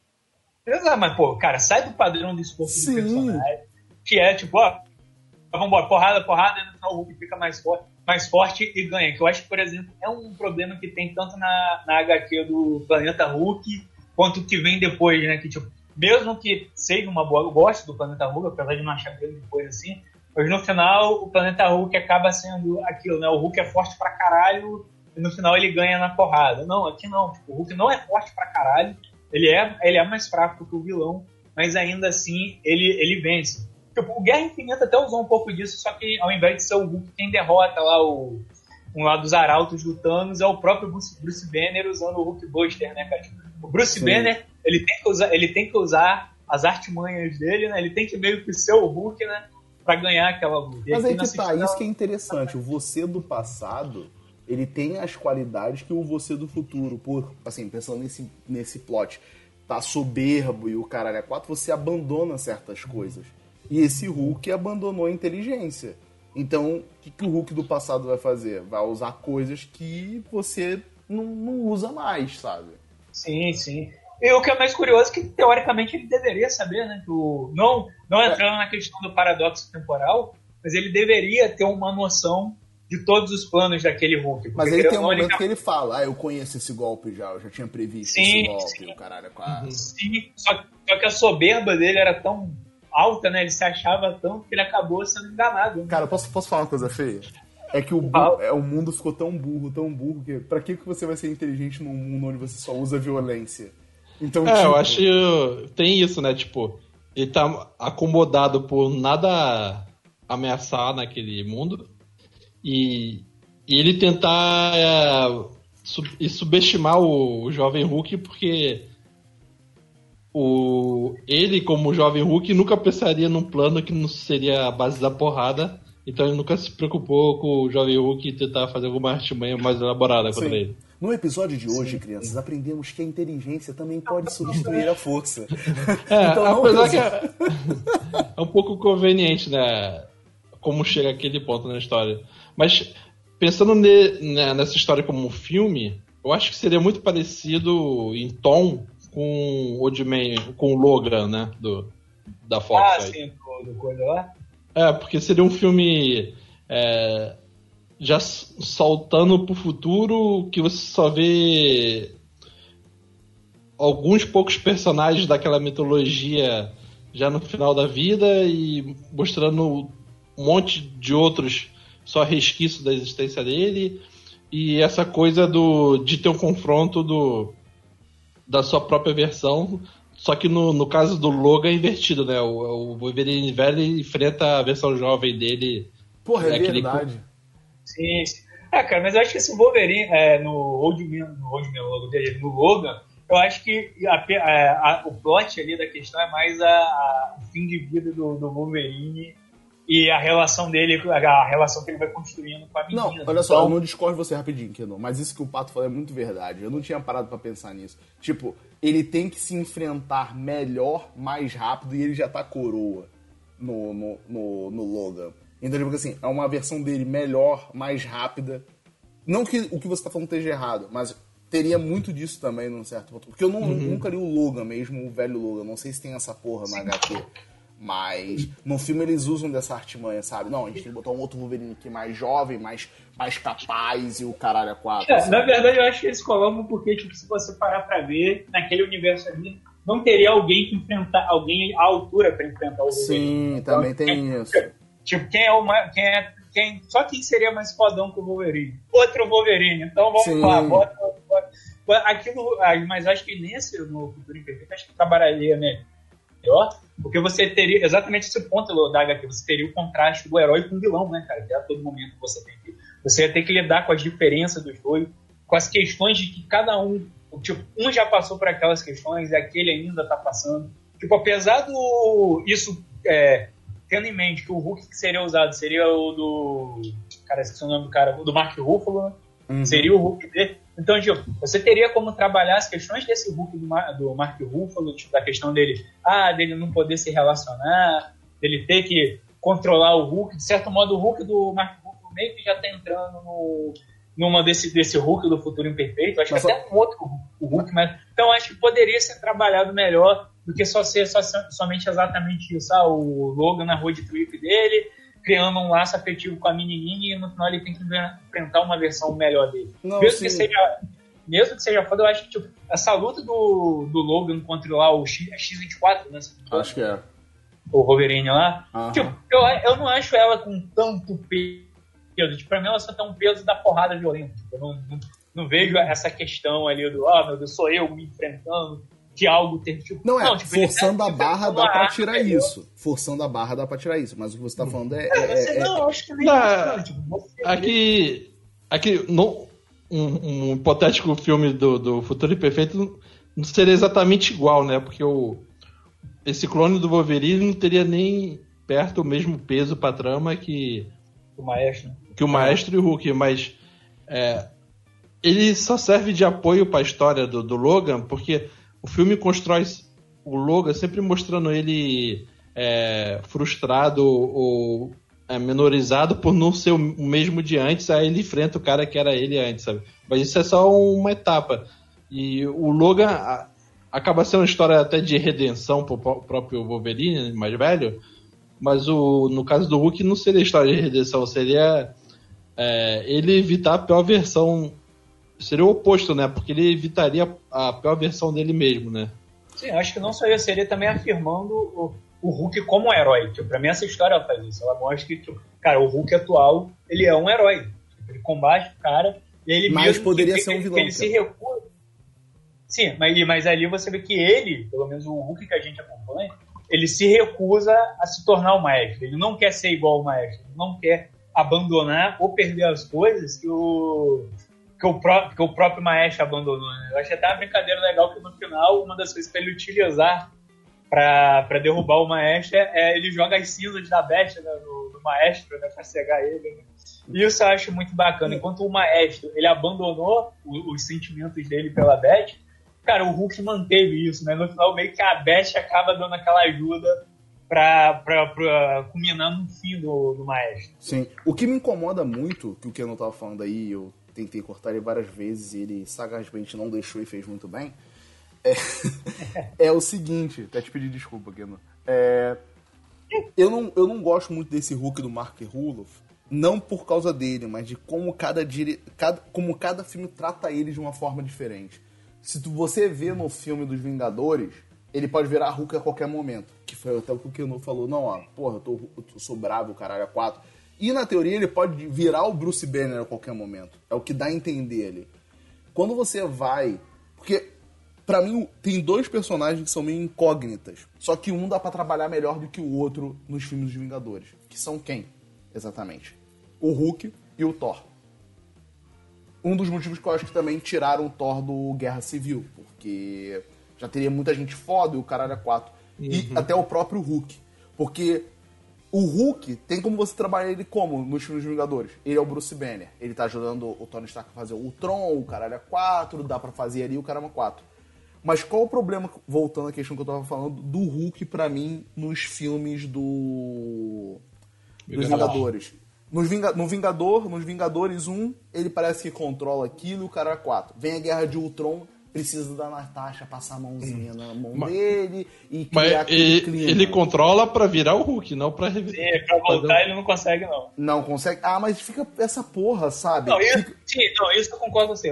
Exato, mas, pô, cara, sai do padrão do esforço Sim. do personagem, que é, tipo, ó, vambora, porrada, porrada, e no final o Hulk fica mais forte, mais forte e ganha. Que eu acho que, por exemplo, é um problema que tem tanto na, na agá quê do Planeta Hulk, quanto que vem depois, né, que, tipo, mesmo que seja uma boa, eu gosto do Planeta Hulk, apesar de não achar grande coisa assim, mas no final o Planeta Hulk acaba sendo aquilo, né? O Hulk é forte pra caralho e no final ele ganha na porrada. Não, aqui não. Tipo, o Hulk não é forte pra caralho, ele é, ele é mais fraco que o vilão, mas ainda assim ele, ele vence. Tipo, o Guerra Infinita até usou um pouco disso, só que ao invés de ser o Hulk quem derrota lá o, um lá dos arautos do Thanos, é o próprio Bruce, Bruce Banner usando o Hulk Buster, né, cara? Tipo, o Bruce Sim. Banner, ele tem, que usar, ele tem que usar as artimanhas dele, né? Ele tem que meio que ser o Hulk, né? Pra ganhar aquela luta. Mas aí que tá, isso que é interessante. O você do passado, ele tem as qualidades que o você do futuro, por, assim, pensando nesse, nesse plot, tá soberbo e o caralho é quatro, você abandona certas coisas. E esse Hulk abandonou a inteligência. Então, o que, que o Hulk do passado vai fazer? Vai usar coisas que você não, não usa mais, sabe? Sim, sim. E o que é mais curioso é que, teoricamente, ele deveria saber, né? Que o, não, não entrando na questão do paradoxo temporal, mas ele deveria ter uma noção de todos os planos daquele Hulk. Mas ele tem um momento ele... que ele fala, ah, eu conheço esse golpe já, eu já tinha previsto sim, esse golpe, sim. o caralho é quase. Sim, só, só que a soberba dele era tão alta, né? Ele se achava tanto que ele acabou sendo enganado. Né? Cara, posso, posso falar uma coisa feia? É que o, burro, é, o mundo ficou tão burro, tão burro, que pra que você vai ser inteligente num mundo onde você só usa violência? Então, é, tipo... eu acho que tem isso, né? Tipo, ele tá acomodado por nada ameaçar naquele mundo e, e ele tentar é, sub, e subestimar o, o jovem Hulk porque o, ele, como jovem Hulk, nunca pensaria num plano que não seria a base da porrada. Então ele nunca se preocupou com o jovem Hulk tentar fazer alguma artimanha mais elaborada contra Sim. ele. No episódio de hoje, Sim. crianças, aprendemos que a inteligência também pode substituir a força. É, então, apesar que é, é um pouco conveniente, né? Como chega aquele ponto na história. Mas pensando ne, né, nessa história como um filme, eu acho que seria muito parecido em tom com o Old-Man, com o Logan, né? Do, da Fox. Ah, aí. sim, do coisa lá. É, porque seria um filme é, já saltando pro futuro, que você só vê alguns poucos personagens daquela mitologia já no final da vida e mostrando um monte de outros só resquício da existência dele, e essa coisa do, de ter um confronto do, da sua própria versão, só que no, no caso do Logan é invertido, né? O, o Wolverine velho enfrenta a versão jovem dele. Porra, é, é verdade. Aquele... Sim, sim. É, cara, mas eu acho que esse Wolverine, é, no Old Man, no, Old Man Logan, no Logan, eu acho que a, a, a, o plot ali da questão é mais a, a, o fim de vida do, do Wolverine e a relação dele, a relação que ele vai construindo com a menina. Não, olha só, então... eu não discordo de você rapidinho, Kenon, mas isso que o Pato falou é muito verdade. Eu não tinha parado pra pensar nisso. Tipo, ele tem que se enfrentar melhor, mais rápido, e ele já tá coroa no, no, no, no Logan. Então, tipo assim, é uma versão dele melhor, mais rápida. Não que o que você tá falando esteja errado, mas teria muito disso também, num certo ponto. Porque eu não, uhum. nunca li o Logan mesmo, o velho Logan. Não sei se tem essa porra na H Q. Mas no filme eles usam dessa artimanha, sabe? Não, a gente tem que botar um outro Wolverine aqui mais jovem, mais, mais capaz e o caralho a quatro. É, assim. Na verdade, eu acho que eles colocam porque, tipo, se você parar pra ver, naquele universo ali, não teria alguém que enfrentar, alguém à altura pra enfrentar o Wolverine. Sim, então, também tem quem, isso. Tipo, quem é o mais. Quem é, quem, só quem seria mais fodão que o Wolverine? Outro Wolverine. Então vamos Sim. lá, bota, bota, bota. Aquilo, mas acho que nesse, no Futuro Imperfeito, acho que trabalharia melhor, porque você teria exatamente esse ponto da H Q, você teria o contraste do herói com o vilão, né, cara? Que a todo momento você tem que. Você ia ter que lidar com as diferenças dos dois, com as questões de que cada um. Tipo, um já passou por aquelas questões e aquele ainda tá passando. Tipo, apesar do. Isso. É, tendo em mente que o Hulk que seria usado seria o do... Cara, esqueci o nome do cara. O do Mark Ruffalo, né? Uhum. Seria o Hulk dele. Então, tipo, você teria como trabalhar as questões desse Hulk do, Mar, do Mark Ruffalo, tipo, da questão dele, ah, dele não poder se relacionar, dele ter que controlar o Hulk. De certo modo, o Hulk do Mark Ruffalo meio que já tá entrando no... numa desse, desse Hulk do Futuro Imperfeito. Acho mas que até um outro o Hulk, mas... Então, acho que poderia ser trabalhado melhor do que só ser só, somente exatamente isso. Ah, o Logan na road trip dele, criando um laço afetivo com a menininha, e no final ele tem que enfrentar uma versão melhor dele. Não, mesmo, que seja, mesmo que seja foda, eu acho que tipo, essa luta do, do Logan contra lá o X, X vinte e quatro, né? Acho que é. O Wolverine lá. Uhum. Tipo, eu, eu não acho ela com tanto peso. Tipo, pra mim ela só tem um peso da porrada violenta. Tipo, eu não, não, não vejo essa questão ali do, ah, meu Deus, sou eu me enfrentando. De algo ter, tipo, não é, não, tipo, forçando a barra dá pra tirar isso. Forçando a barra dá pra tirar isso. Mas o que você tá falando é. é, você, é não, acho que nem não, isso, tipo, você aqui. Aqui, não, um, um hipotético filme do, do Futuro Imperfeito não seria exatamente igual, né? Porque o, esse clone do Wolverine não teria nem perto o mesmo peso pra trama que. O Maestro. Que o Maestro e o Hulk, mas. É, ele só serve de apoio pra história do, do Logan, porque. O filme constrói o Logan sempre mostrando ele é, frustrado ou é, menorizado por não ser o mesmo de antes, aí ele enfrenta o cara que era ele antes, sabe? Mas isso é só uma etapa. E o Logan a, acaba sendo uma história até de redenção pro próprio Wolverine, mais velho, mas o, no caso do Hulk não seria história de redenção, seria é, ele evitar a pior versão. Seria o oposto, né? Porque ele evitaria a pior versão dele mesmo, né? Sim, acho que não só isso, seria também afirmando o, o Hulk como um herói. Tipo, pra mim, essa história faz isso. Ela mostra que, tipo, cara, o Hulk atual, ele é um herói. Tipo, ele combate o cara, e ele mas mesmo poderia que, ser um vilão. Que ele se recusa. Sim, mas, mas ali você vê que ele, pelo menos o Hulk que a gente acompanha, ele se recusa a se tornar o Maestro. Ele não quer ser igual ao Maestro. Ele não quer abandonar ou perder as coisas que o... Que o, próprio, que o próprio Maestro abandonou, né? Eu achei até uma brincadeira legal que no final, uma das coisas para ele utilizar para derrubar o Maestro é, é ele joga as cinzas da Beth, né, no, no Maestro, né, para cegar ele. Né? E isso eu acho muito bacana. Enquanto o Maestro ele abandonou o, os sentimentos dele pela Beth, cara, o Hulk manteve isso, né? No final, meio que a Beth acaba dando aquela ajuda para culminar no fim do, do Maestro. Sim. O que me incomoda muito, que o Kenan tava falando aí, eu tentei cortar ele várias vezes e ele sagazmente não deixou e fez muito bem, é, é o seguinte, até te pedir desculpa, Kenan. É, eu, não, eu não gosto muito desse Hulk do Mark Ruffalo, não por causa dele, mas de como cada, dire, cada, como cada filme trata ele de uma forma diferente. Se tu, você vê no filme dos Vingadores, ele pode virar Hulk a qualquer momento, que foi até o que o Kenan falou, não, ó, porra, eu, tô, eu sou bravo, caralho, a quatro. E na teoria ele pode virar o Bruce Banner a qualquer momento. É o que dá a entender ali. Quando você vai... Porque, pra mim, tem dois personagens que são meio incógnitas. Só que um dá pra trabalhar melhor do que o outro nos filmes dos Vingadores. Que são quem, exatamente? O Hulk e o Thor. Um dos motivos que eu acho que também tiraram o Thor do Guerra Civil. Porque já teria muita gente foda e o caralho é quatro. Uhum. E até o próprio Hulk. Porque... O Hulk, tem como você trabalhar ele como nos filmes dos Vingadores? Ele é o Bruce Banner. Ele tá ajudando o Tony Stark a fazer o Ultron, o Caralho é quatro, dá pra fazer ali o Caramba quatro. Mas qual o problema, voltando à questão que eu tava falando, do Hulk pra mim nos filmes do... dos Vingadores? Nos Vinga... No Vingador, nos Vingadores um, ele parece que controla aquilo e o Caralho é quatro. Vem a Guerra de Ultron... Precisa da Natasha passar a mãozinha na mão mas, dele e criar aquele clima. Ele controla pra virar o Hulk, não pra reviver. Sim, pra voltar ele não consegue, não. Não consegue? Ah, mas fica essa porra, sabe? Não, isso, fica... sim, não, isso eu concordo com você.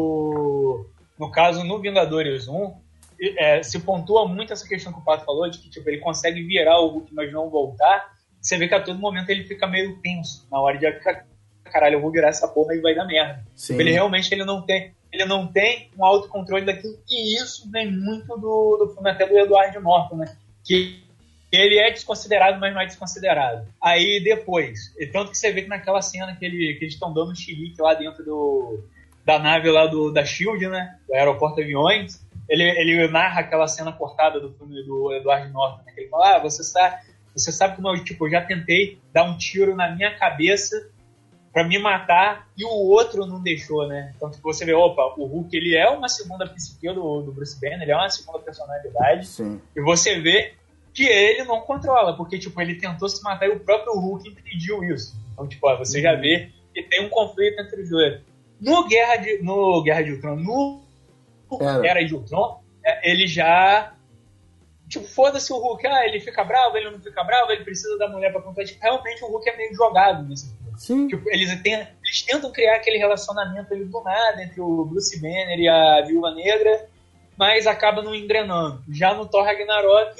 No, no caso, no Vingadores um, é, se pontua muito essa questão que o Pato falou, de que tipo, ele consegue virar o Hulk, mas não voltar. Você vê que a todo momento ele fica meio tenso na hora de ficar, caralho, eu vou virar essa porra e vai dar merda. Tipo, ele realmente ele não tem... Ele não tem um autocontrole daquilo. E isso vem muito do, do filme até do Edward Norton, né? Que ele é desconsiderado, mas não é desconsiderado. Aí depois, tanto que você vê que naquela cena que, ele, que eles estão dando um chilique lá dentro do, da nave lá do, da SHIELD, né? Do aeroporto de aviões, ele, ele narra aquela cena cortada do filme do Edward Norton, né? Que ele fala, ah, você sabe, você sabe que eu, tipo, eu já tentei dar um tiro na minha cabeça pra me matar, e o outro não deixou, né? Então, tipo, você vê, opa, o Hulk, ele é uma segunda psique do, do Bruce Banner, ele é uma segunda personalidade, sim. E você vê que ele não controla, porque, tipo, ele tentou se matar e o próprio Hulk impediu isso. Então, tipo, ó, você uhum. já vê que tem um conflito entre os dois. No Guerra de, no Guerra de Ultron, no Era, Era de Ultron, ele já... Tipo, foda-se o Hulk, ah, ele fica bravo, ele não fica bravo, ele precisa da mulher pra contar. Tipo, realmente o Hulk é meio jogado nesse filme. Sim. Tipo, eles, tem, eles tentam criar aquele relacionamento ali do nada entre o Bruce Banner e a Viúva Negra, mas acaba não engrenando. Já no Thor Ragnarok,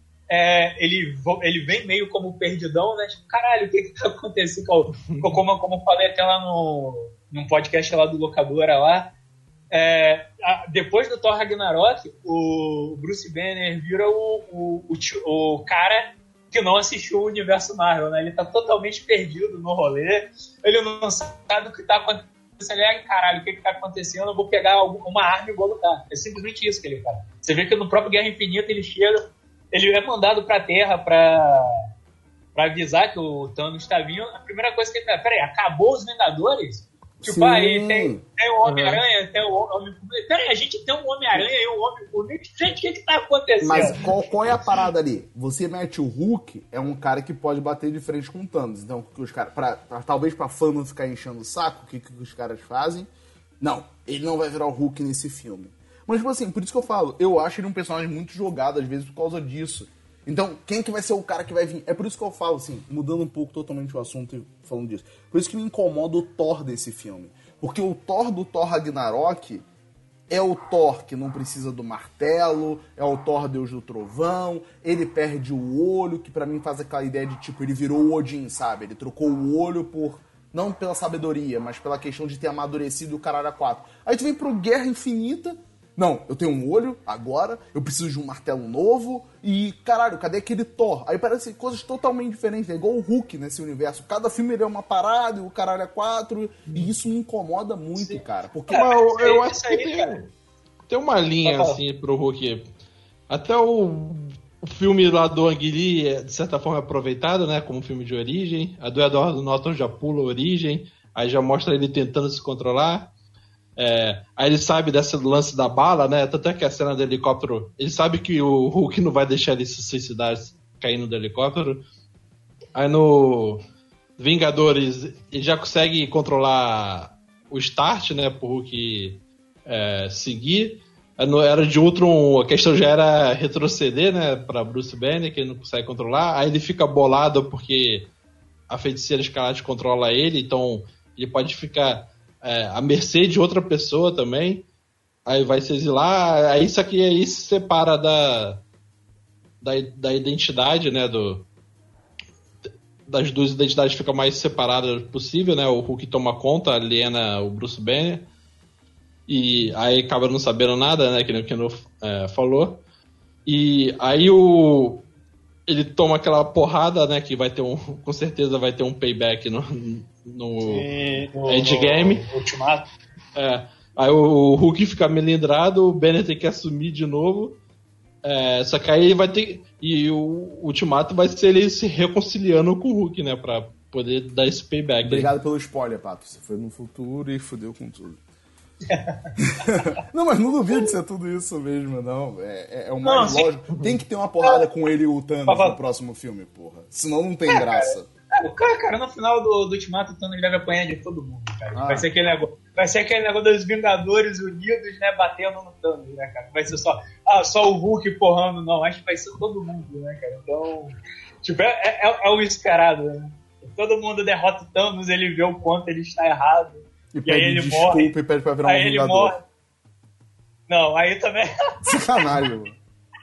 é, ele, ele vem meio como perdidão, né? Tipo, caralho, o que que tá acontecendo? Como, como eu falei até lá no, num podcast lá do Locadora lá, é, a, depois do Thor Ragnarok, o Bruce Banner vira o, o, o, o cara que não assistiu o universo Marvel, né? Ele tá totalmente perdido no rolê, ele não sabe o que tá acontecendo. Ele é, caralho, o que que tá acontecendo? Eu vou pegar uma arma e vou lutar. É simplesmente isso que ele faz. Você vê que no próprio Guerra Infinita ele chega, ele é mandado pra Terra pra, pra avisar que o Thanos está vindo. A primeira coisa que ele fala, peraí, acabou os Vingadores? Tipo, Sim. aí tem, tem o Homem-Aranha, uhum. tem o Homem... Peraí, a gente tem um Homem-Aranha e um Homem-Formiga. Gente, o que que tá acontecendo? Mas qual, qual é a parada ali? Você mete o Hulk, é um cara que pode bater de frente com o Thanos. Então, que os caras, pra, pra, talvez pra fã não ficar enchendo o saco, o que, que os caras fazem? Não, ele não vai virar o Hulk nesse filme. Mas, tipo assim, por isso que eu falo, eu acho ele um personagem muito jogado, às vezes, por causa disso. Então, quem que vai ser o cara que vai vir? É por isso que eu falo, assim, mudando um pouco totalmente o assunto e falando disso. Por isso que me incomoda o Thor desse filme. Porque o Thor do Thor Ragnarok é o Thor que não precisa do martelo, é o Thor Deus do Trovão, ele perde o olho, que pra mim faz aquela ideia de, tipo, ele virou o Odin, sabe? Ele trocou o olho por... não pela sabedoria, mas pela questão de ter amadurecido o caralho a quatro. Aí tu vem pro Guerra Infinita... Não, eu tenho um olho agora, eu preciso de um martelo novo e, caralho, cadê aquele Thor? Aí parece coisas totalmente diferentes, é igual o Hulk nesse universo. Cada filme ele é uma parada e o caralho é quatro, e isso me incomoda muito, Sim. cara. Porque é, eu, eu acho que tem, tem uma linha, assim, pro Hulk. Até o, o filme lá do Ang Lee é, de certa forma, aproveitado, né, como filme de origem. A do Edward Norton já pula a origem, aí já mostra ele tentando se controlar. É, aí ele sabe desse lance da bala, né? Tanto é que a cena do helicóptero, ele sabe que o Hulk não vai deixar ele se suicidar caindo do helicóptero. Aí no Vingadores ele já consegue controlar o start, né? Pro Hulk é, seguir. Aí no Era de Ultron a questão já era retroceder, né? Pra Bruce Banner, que ele não consegue controlar. Aí ele fica bolado porque a Feiticeira Escarlate controla ele, então ele pode ficar É, a mercê de outra pessoa também, aí vai se exilar, aí isso aqui aí se separa da, da, da identidade, né, do, das duas identidades fica mais separada possível, né? O Hulk toma conta, aliena o Bruce Banner. E aí acaba não sabendo nada, né? Que nem o Keno é, falou. E aí o... ele toma aquela porrada, né? Que vai ter um... com certeza vai ter um payback no, no Sim, no, Endgame. No Ultimato. É. Aí o Hulk fica melindrado, o Banner tem que assumir de novo. É, só que aí vai ter... E o Ultimato vai ser ele se reconciliando com o Hulk, né? Pra poder dar esse payback. Obrigado pelo spoiler, Pato. Você foi no futuro e fudeu com tudo. Não, mas não duvido de ser tudo isso mesmo, não. É, é o mais não, lógico. Sim. Tem que ter uma porrada com ele e o Thanos Papa... no próximo filme, porra. Senão não tem é, graça. Cara, cara, cara, no final do, do Ultimato, o Thanos deve apanhar de todo mundo, cara. Ah. Vai ser aquele negócio. Vai ser aquele negócio dos Vingadores Unidos, né, batendo no Thanos, né, cara? Vai ser só, ah, só o Hulk porrando, não. Acho que vai ser todo mundo, né, cara? Então, tipo, é, é, é o esperado, né? Todo mundo derrota o Thanos, ele vê o quanto ele está errado. E, e aí ele desculpa morre. E pede pra virar um aí Vingador. Ele morre. Não, aí também... Sacanagem, mano.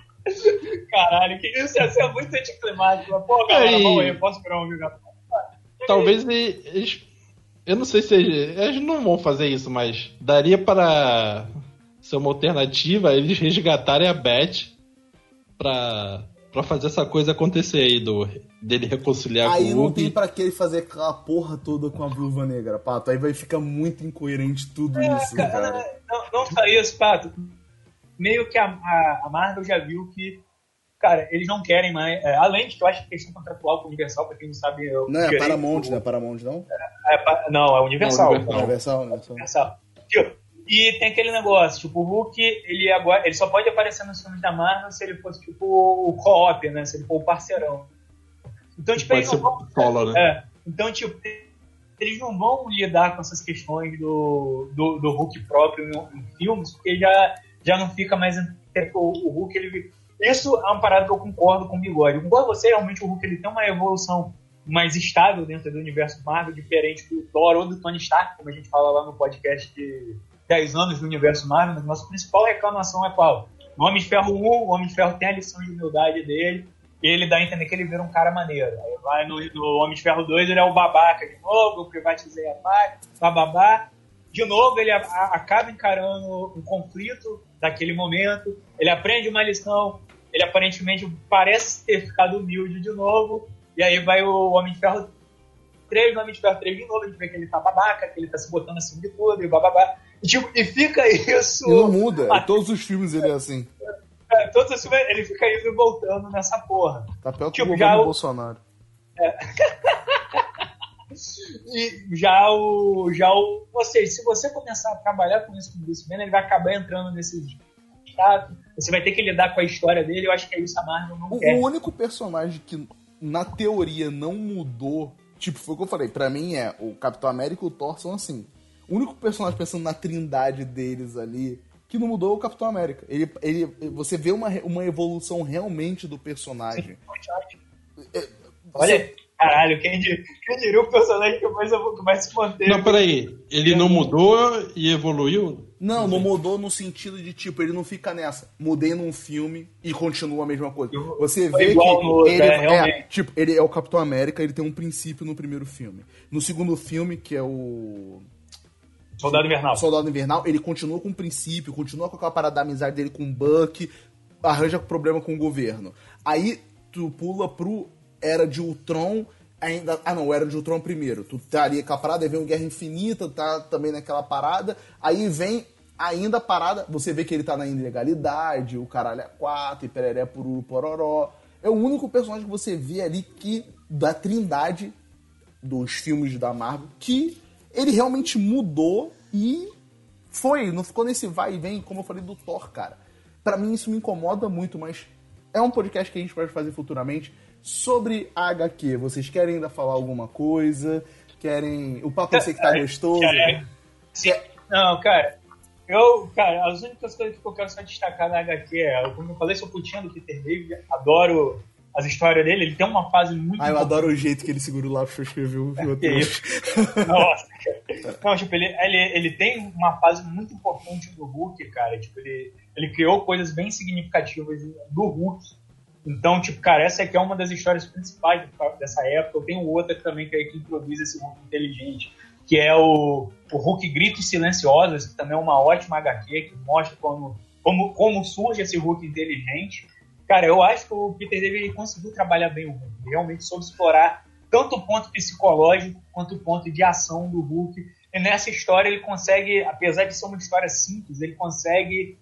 Caralho, que isso ia ser muito anticlimático. Pô, galera, vamos aí, eu posso virar um Vingador? Talvez eles... Eu não sei se eles, eles não vão fazer isso, mas daria para ser uma alternativa eles resgatarem a Beth pra, pra fazer essa coisa acontecer aí, do, dele reconciliar aí com o Hulk. Aí não tem pra que ele fazer aquela porra toda com a Viúva Negra, Pato. Aí vai ficar muito incoerente tudo é, isso, cara. cara. Não, não só isso, Pato. Meio que a, a, a Marvel já viu que, cara, eles não querem mais... É, além de que eu acho que questão contratual com o Universal, pra quem não sabe... Eu não, é Paramount, do... não é Paramount, não? É, é, não, é Universal. Não, Universal, Universal, Universal. Universal. E tem aquele negócio, tipo, o Hulk, ele, agora, ele só pode aparecer nos filmes da Marvel se ele fosse, tipo, o co-op, né? Se ele for o parceirão. Então, tipo, eles não vão... Cola, né? É, então, tipo, eles não vão lidar com essas questões do, do, do Hulk próprio em, em filmes, porque já, já não fica mais... O, o Hulk, ele... Isso é uma parada que eu concordo com o Bigode. Eu concordo com você, realmente, o Hulk, ele tem uma evolução mais estável dentro do universo Marvel, diferente do Thor ou do Tony Stark, como a gente fala lá no podcast de dez anos do universo Marvel. Mas nossa principal reclamação é qual? No Homem de Ferro um, o Homem de Ferro tem a lição de humildade dele, e ele dá a entender que ele vira um cara maneiro. Aí vai no, no Homem de Ferro dois, ele é o babaca de novo, eu privatizei a paz, bababá. De novo, ele a, a, acaba encarando um conflito daquele momento, ele aprende uma lição, ele aparentemente parece ter ficado humilde de novo, e aí vai o Homem de Ferro três, no Homem de Ferro três de novo, a gente vê que ele tá babaca, que ele tá se botando acima de tudo, e bababá. E, tipo, e fica isso... E não muda, em todos os filmes ele é assim. É, todos os filmes ele fica indo e voltando nessa porra. Tá pior que tipo, o governo o... Bolsonaro. É. E já o... Já o... Ou seja, se você começar a trabalhar com isso com o Bruce Banner, ele vai acabar entrando nesse... Você vai ter que lidar com a história dele, eu acho que é isso a Marvel não o, quer. O único personagem que, na teoria, não mudou, tipo, foi o que eu falei, pra mim é, o Capitão América e o Thor são assim. O único personagem pensando na trindade deles ali, que não mudou é o Capitão América. Ele, ele, você vê uma, uma evolução realmente do personagem. É, Olha, você... caralho, quem, quem diria o personagem que mais, que mais se manteve? Não, peraí, ele não mudou e evoluiu? Não, não mudou no sentido de, tipo, ele não fica nessa. Mudei num filme e continua a mesma coisa. Você vê que no, ele é, é, tipo, ele é o Capitão América, ele tem um princípio no primeiro filme. No segundo filme, que é o... Soldado Invernal. Soldado Invernal, ele continua com um princípio, continua com aquela parada da amizade dele com o Buck, arranja problema com o governo. Aí, tu pula pro Era de Ultron... Ainda, ah não, Era de Ultron primeiro. Tu tá ali com a parada, aí vem o Guerra Infinita, tá também naquela parada. Aí vem ainda a parada, você vê que ele tá na ilegalidade, o caralho é quatro, e pereré pururu pororó. É o único personagem que você vê ali que, da trindade dos filmes da Marvel, que ele realmente mudou e foi, não ficou nesse vai e vem, como eu falei do Thor, cara. Pra mim isso me incomoda muito, mas é um podcast que a gente pode fazer futuramente. Sobre a H Q, vocês querem ainda falar alguma coisa? Querem... O papo eu sei que tá gostoso. Sim. Não, cara, eu, cara, as únicas coisas que eu quero só destacar da H Q é, como eu falei, sou putinha do Peter David, adoro as histórias dele, ele tem uma fase muito... Ah, eu adoro o jeito que ele segura o lápis pra escrever o roteiro. Nossa, cara. Não, tipo, ele, ele, ele tem uma fase muito importante do Hulk, cara, tipo, ele, ele criou coisas bem significativas do Hulk. Então, tipo, cara, essa aqui é uma das histórias principais dessa época. Eu tenho outra também que, é que introduz esse Hulk inteligente, que é o, o Hulk Gritos Silenciosos, que também é uma ótima agá quê, que mostra como, como, como surge esse Hulk inteligente. Cara, eu acho que o Peter David conseguiu trabalhar bem o Hulk. Ele realmente soube explorar tanto o ponto psicológico quanto o ponto de ação do Hulk. E nessa história ele consegue, apesar de ser uma história simples, ele consegue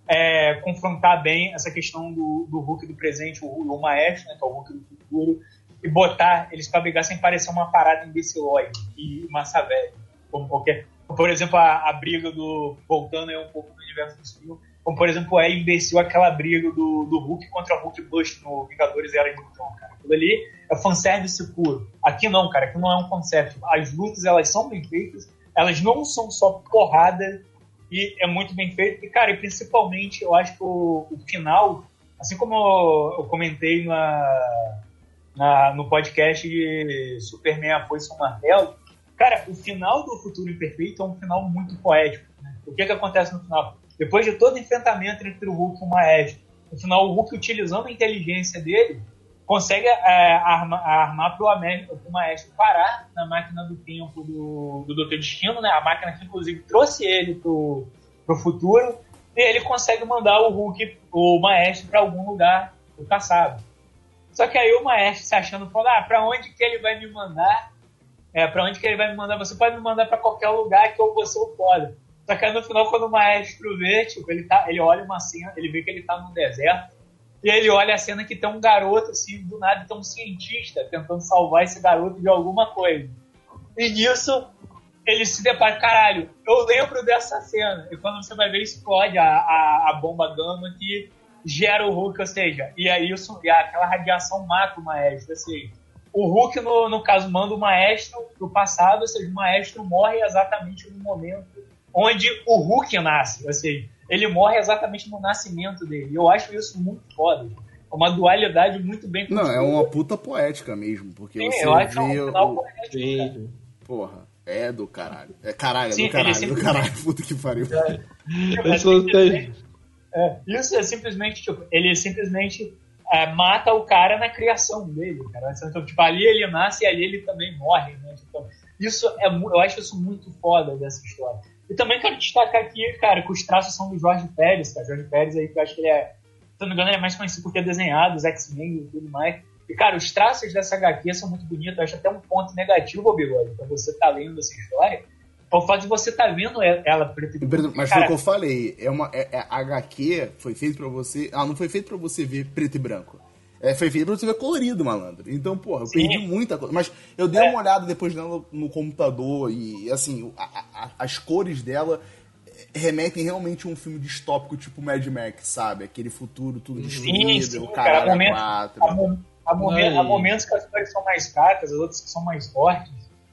é, confrontar bem essa questão do, do Hulk do presente, o, o Maestro, né, que é o Hulk do futuro, e botar eles pra brigar sem parecer uma parada imbecilóide e massa velha. Como qualquer, por exemplo, a, a briga do... Voltando aí um pouco no universo do filme, como, por exemplo, é imbecil aquela briga do, do Hulk contra o Hulk Buster no Vingadores Era de Ultron, cara. Aquilo ali é fanservice puro. Aqui não, cara. Aqui não é um conceito. As lutas, elas são bem feitas. Elas não são só porrada. E é muito bem feito. E, cara, e principalmente, eu acho que o, o final, assim como eu, eu comentei na, na, no podcast de Superman A Foice e o Martelo, cara, o final do Futuro Imperfeito é um final muito poético. Né? O que que acontece no final? Depois de todo o enfrentamento entre o Hulk e o Maestro, no final o Hulk, utilizando a inteligência dele, consegue é, arma, armar para o Maestro parar na máquina do tempo do, do doutor Destino, né? A máquina que inclusive trouxe ele pro, pro futuro, e ele consegue mandar o Hulk, o Maestro, para algum lugar do passado. Só que aí o Maestro se achando, fala, ah, para onde que ele vai me mandar? É, para onde que ele vai me mandar? Você pode me mandar para qualquer lugar que eu vou ser o foda. Só que aí no final, quando o Maestro vê, tipo, ele, tá, ele olha uma cena, ele vê que ele tá num deserto, e ele olha a cena que tem um garoto, assim, do nada, tem um cientista tentando salvar esse garoto de alguma coisa. E nisso, ele se depara, caralho, eu lembro dessa cena. E quando você vai ver, explode a, a, a bomba gama que gera o Hulk, ou seja, e aí isso, e aquela radiação mata o Maestro, assim. O Hulk, no, no caso, manda o Maestro pro passado, ou seja, o Maestro morre exatamente no momento onde o Hulk nasce, ou seja, ele morre exatamente no nascimento dele. Eu acho isso muito foda. É uma dualidade muito bem construída. Não, é uma puta poética mesmo, porque Sim, você eu acho vê que é um final o... poético, Sim. Porra, é do caralho. É caralho, é Sim, do caralho, ele é do caralho. Puta que pariu. É. É, é, isso é simplesmente, tipo, ele simplesmente é, mata o cara na criação dele, cara. Então, tipo, ali ele nasce e ali ele também morre, né? Então, isso é, eu acho isso muito foda dessa história. E também quero destacar aqui, cara, que os traços são do Jorge Pérez, cara. Jorge Pérez aí, que eu acho que ele é, se não me engano, ele é mais conhecido por ter desenhado os X-Men e tudo mais. E, cara, os traços dessa agá quê são muito bonitos. Eu acho até um ponto negativo, Bigode, pra você tá lendo essa história. É o fato de você tá vendo ela preto e branco. Mas cara, foi o que eu falei. É uma, é, é, a agá quê foi feito pra você... Ah, não foi feito pra você ver preto e branco. É, foi feito pra você ver colorido, malandro. Então, porra, eu Sim. perdi muita coisa. Mas eu dei é. uma olhada depois dela no computador e, assim, a, a, as cores dela remetem realmente a um filme distópico tipo Mad Max, sabe? Aquele futuro tudo destruído, sim, sim, o caralho, cara, quatro. Há, momento, há, momento, há momentos que as cores são mais fracas, as outras que são mais fortes.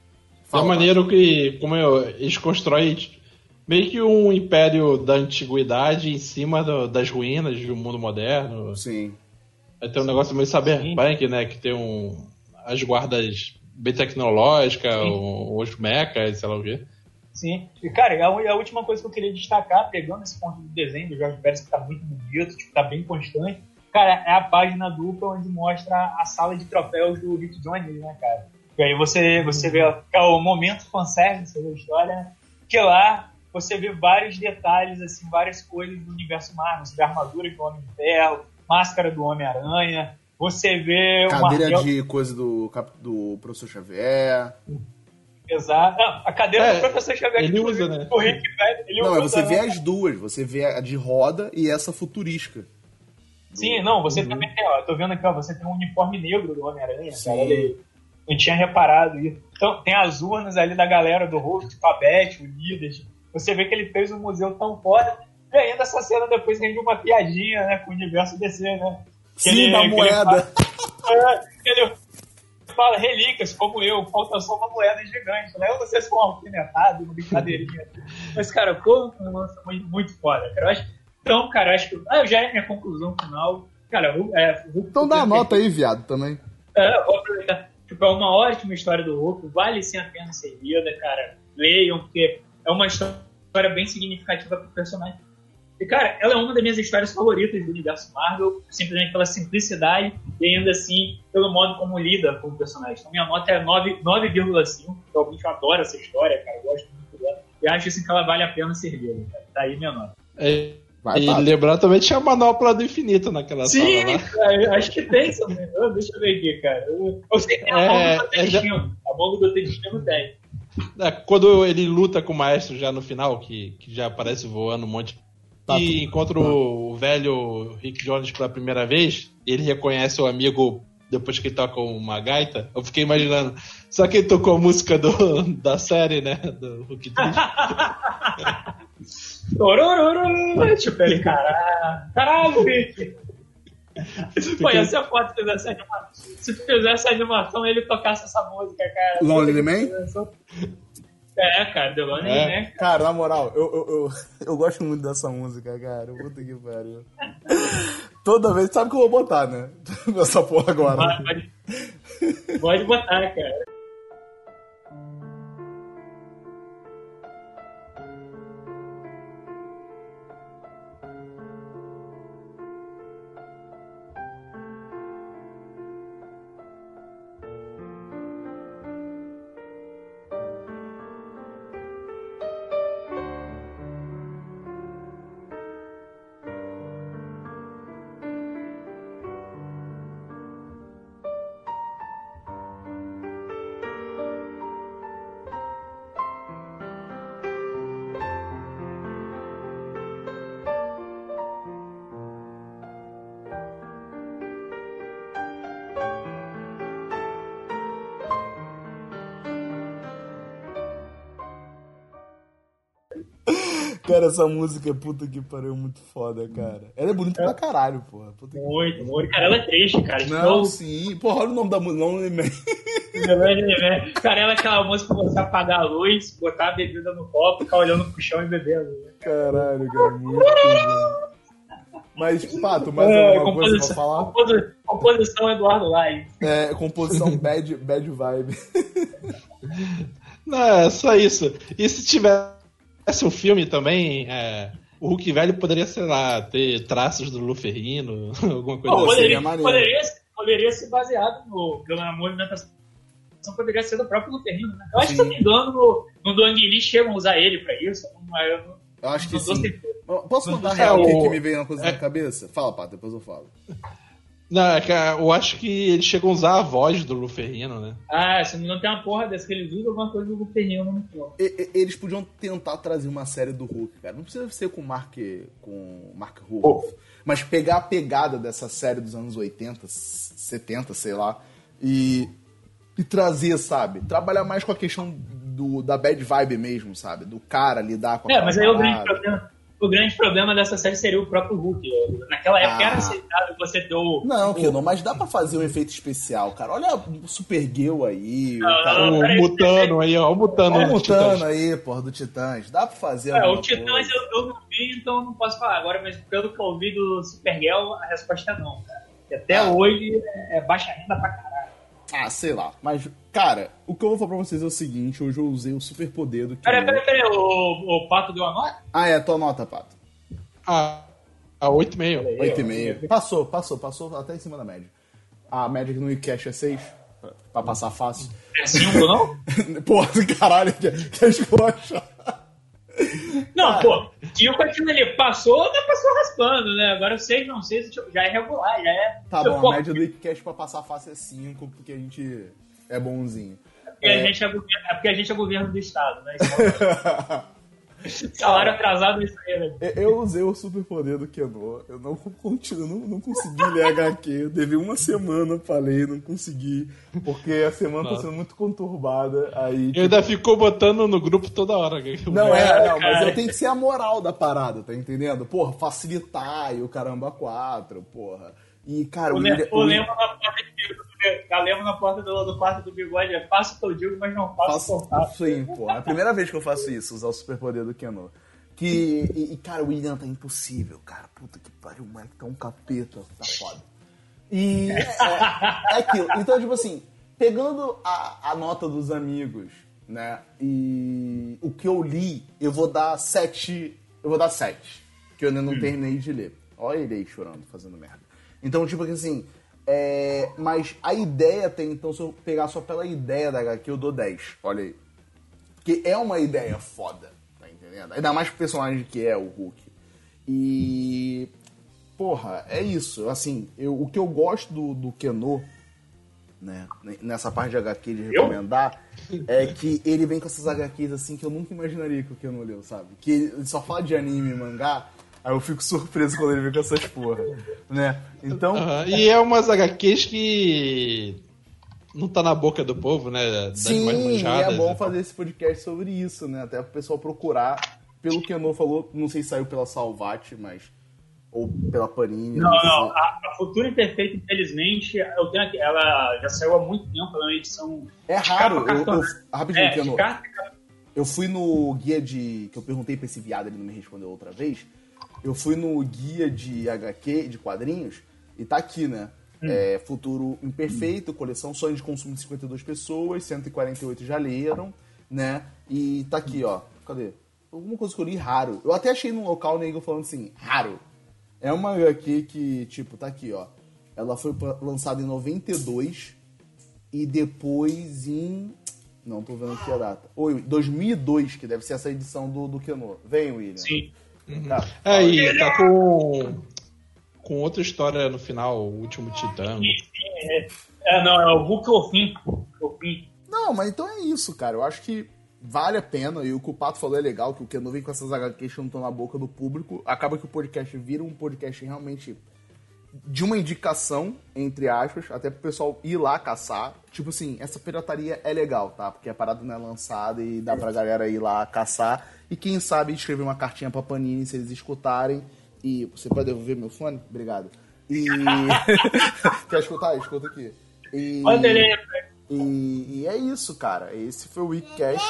É a maneira que, como eu, eles constroem meio que um império da antiguidade em cima do, das ruínas do mundo moderno. Sim. Aí tem um negócio meio cyberpunk, né? Que tem um, as guardas bem tecnológicas, um, os mechas, sei lá o quê. Sim. E, cara, a, a última coisa que eu queria destacar, pegando esse ponto de desenho do Jorge Pérez, que tá muito bonito, tipo, tá bem constante, cara, é a página dupla onde mostra a sala de troféus do Rick Jones, né, cara? E aí você, você vê é o momento fanservice da história, né? Que lá você vê vários detalhes, assim, várias coisas do universo Marvel. Você vê a armadura do Homem de Ferro, máscara do Homem-Aranha, você vê... Cadeira uma... de coisa do, do Professor Xavier. Exato. Não, a cadeira é, do Professor Xavier ele usa, né? O Rick ele não, usa, você né? vê as duas. Você vê a de roda e essa futurística. Do... Sim, não, você uhum. também tem, ó, eu tô vendo aqui, ó, você tem um uniforme negro do Homem-Aranha, cara, ele... Eu tinha reparado isso. Então, tem as urnas ali da galera do Hulk, tipo a Beth, o líder. Você vê que ele fez um museu tão foda. E ainda essa cena depois rende uma piadinha, né, com o universo D C, né? Que Sim, ele, da moeda. Ele fala, ele fala, relíquias, como eu, falta só uma moeda gigante, né? Eu não sei se foi um alfinetado, uma brincadeirinha. Mas, cara, pô, um lance muito, muito foda, cara. Eu acho, então, cara, acho que... Ah, já é minha conclusão final. Cara, é, Hulk... Então dá a nota aí, viado, também. É, vou aproveitar. Tipo, é uma ótima história do Hulk, vale sim a pena ser lida, cara. Leiam, porque é uma história bem significativa pro personagem. E, cara, ela é uma das minhas histórias favoritas do universo Marvel, simplesmente pela simplicidade e ainda assim pelo modo como lida com o personagem. Então, minha nota é nove vírgula cinco. Realmente eu adoro essa história, cara. Eu gosto muito dela. E acho assim, que ela vale a pena ser lida, cara. Daí minha nota. É, Vai, e lembrar também tinha a manopla do infinito naquela Sim, sala lá. Cara, acho que tem, se não Deixa eu ver aqui, cara. Eu, eu sei que tem a mão É, do Doutor é já- Destino. A mão do Doutor Destino tem. É, quando ele luta com o maestro já no final, que, que já aparece voando um monte. Tá, e tu- encontra o velho Rick Jones pela primeira vez, ele reconhece o amigo depois que ele toca uma gaita. Eu fiquei imaginando, só que ele tocou a música do, da série, né? Do Hulk triste. Torororo, tipo, ele, caralho, caralho, Rick. Pô, ia ser foda se fizesse animação. Se fizesse animação, ele tocasse essa música, cara. Lonely Man? É, cara, The Lonely É. Man. Cara, na moral, eu, eu, eu, eu gosto muito dessa música, cara. Puta que pariu. Toda vez, sabe que eu vou botar, né? Essa porra agora. Pode, pode, pode botar, cara. Cara, essa música é puta que pariu, muito foda, cara. Ela é bonita pra caralho, porra. Puta que... Muito, muito. Cara, ela é triste, cara. Não, Então, sim. Porra, olha o nome da música. Lonely Man. cara, ela é aquela música pra você apagar a luz, botar a bebida no copo, ficar olhando pro chão e bebendo. Né? Caralho, cara, muito bom. Mas, Pato, mais É, alguma coisa pra composição, falar? composi- composição Eduardo Lai. É, composição bad, bad vibe. Não, é só isso. E se tivesse um filme também, é, o Hulk velho poderia, sei lá, ter traços do Luferrino, alguma coisa Não, assim. seria poderia, maneiro. poderia, poderia ser baseado no, pela movimentação, poderia ser do próprio Luterino, né? Eu acho que, se eu não me engano, no, no do Ang Lee chegam a usar ele pra isso. Mas eu não, Eu acho que não tô sim. certeza. Posso Não mandar tô real o que, certeza. que me veio uma coisa É. na cabeça? Fala, Pato, depois eu falo. Não, é que ah, eu acho que eles chegam a usar a voz do Luferrino, né? Ah, se não tem uma porra dessa que eles usam, alguma coisa do Luterino no filme. E- e- Eles podiam tentar trazer uma série do Hulk, cara. Não precisa ser com o Mark, com Mark Ruffalo, mas pegar a pegada dessa série dos anos oitenta, setenta, sei lá, e, e trazer, sabe? Trabalhar mais com a questão do, da bad vibe mesmo, sabe? Do cara lidar com É, aquela mas aí o grande, parada. problema, o grande problema dessa série seria o próprio Hulk. Naquela época Ah. era aceitável você ter o. Não, o, Kino, mas dá pra fazer um efeito especial, cara. Olha o Supergirl aí, Não, o cara... não, O peraí, Mutano aí, ó, o Mutano Olha o do Titãs. Mutano aí, porra, do Titãs. Dá pra fazer É, alguma o Titãs coisa. eu, eu não vi, então eu não posso falar agora, mas pelo que eu ouvi do Supergirl, a resposta é não, cara. E até Ah. hoje é baixa renda pra caralho. Ah, sei lá. Mas, cara, o que eu vou falar pra vocês é o seguinte. Hoje eu usei o superpoder do... Peraí, Kino. peraí, peraí, o, o Pato deu a nota? Ah, é, tua nota, Pato. Ah, a oito e meio. oito e meio. Passou, passou, passou até em cima da média. A média aqui no Wicast é seis, pra- pra passar fácil. É cinco, não? Porra, caralho, que, que escocha. Não, pô, cinco aquilo ali passou, mas passou raspando, né? Agora seis não, seis tipo, já é regular, já é. Tá bom, Pô, a média do Wicast pra passar fácil é cinco, porque a gente é bonzinho. porque a gente é, governo, é porque a gente é governo do Estado, né? Salário atrasado é isso aí, né? Eu usei o superpoder do Keno. Eu não, continuo, não, não consegui ler H Q. Eu devia uma semana pra ler, não consegui. Porque a semana tá Nossa. sendo muito conturbada. Aí, E ainda ficou botando no grupo toda hora. Não, é, não, mas cara. eu tenho que ser a moral da parada, tá entendendo? Porra, facilitar e o caramba quatro, porra. E, cara, O o Le- William- o Lemo na porta de- a Lemo na porta do, do quarto do bigode é faço o que eu digo, mas não faço o que eu faço faço. sim, porra. É a primeira vez que eu faço isso, usar o superpoder do Keno. Que, e, e, cara, o William tá impossível, cara. Puta que pariu, o moleque tá um capeta, tá foda. E é, é aquilo. Então, tipo assim, pegando a, a nota dos amigos, né? E o que eu li, eu vou dar sete. Eu vou dar sete. que eu ainda não terminei de ler. Olha ele aí chorando, fazendo merda. Então, tipo assim, é... mas a ideia tem, então, se eu pegar só pela ideia da agá quê, eu dou dez. Olha aí. Porque é uma ideia foda, tá entendendo? Ainda mais pro personagem que é o Hulk. E... porra, é isso. Assim, eu, o que eu gosto do, do Keno, né, nessa parte de agá quê de recomendar, eu? é que ele vem com essas agá quês assim que eu nunca imaginaria que o Keno leu, sabe? Que ele só fala de anime e mangá, aí eu fico surpreso quando ele vem com essas porra, né? Então... Uhum. E é umas agá quês que não tá na boca do povo, né? Das sim, mais manjadas, e é bom e fazer esse podcast sobre isso, né? Até pro pessoal procurar. Pelo que o Keno falou, não sei se saiu pela Salvat, mas... ou pela Panini. Não, não. não. A, a Futura Imperfeita, infelizmente, eu tenho aqui, ela já saiu há muito tempo, ela é uma edição... É raro. Eu, eu, rapidinho, é, Keno. Carta... Eu fui no guia de... que eu perguntei pra esse viado, ele não me respondeu outra vez. Eu fui no guia de agá quê, de quadrinhos, e tá aqui, né? Hum. É, Futuro Imperfeito, hum. coleção sonho de consumo de cinquenta e duas pessoas, cento e quarenta e oito já leram, né? E tá aqui, ó. Cadê? Alguma coisa que eu li raro. Eu até achei num local, nego falando assim, raro. É uma agá quê que, tipo, tá aqui, ó. Ela foi lançada em noventa e dois e depois em... não, tô vendo aqui a data. Oi, dois mil e dois, que deve ser essa edição do, do Keno. Vem, William. Sim. Uhum. Tá, é, e tá com, com outra história no final, o Último Titã. É, é, não, é o Hulk ou fim. O fim. Não, mas então é isso, cara. Eu acho que vale a pena, e o que o Pato falou é legal, que o Keno vem com essas agá quês que não estão na boca do público, acaba que o podcast vira um podcast realmente de uma indicação, entre aspas, até pro pessoal ir lá caçar. Tipo assim, essa pirataria é legal, tá? Porque a parada não é lançada e dá pra galera ir lá caçar. E quem sabe escrever uma cartinha pra Panini, se eles escutarem. E você pode devolver meu fone? Obrigado. E... quer escutar? Escuta aqui. E... Olha ele. E... e é isso, cara. Esse foi o Weekcast.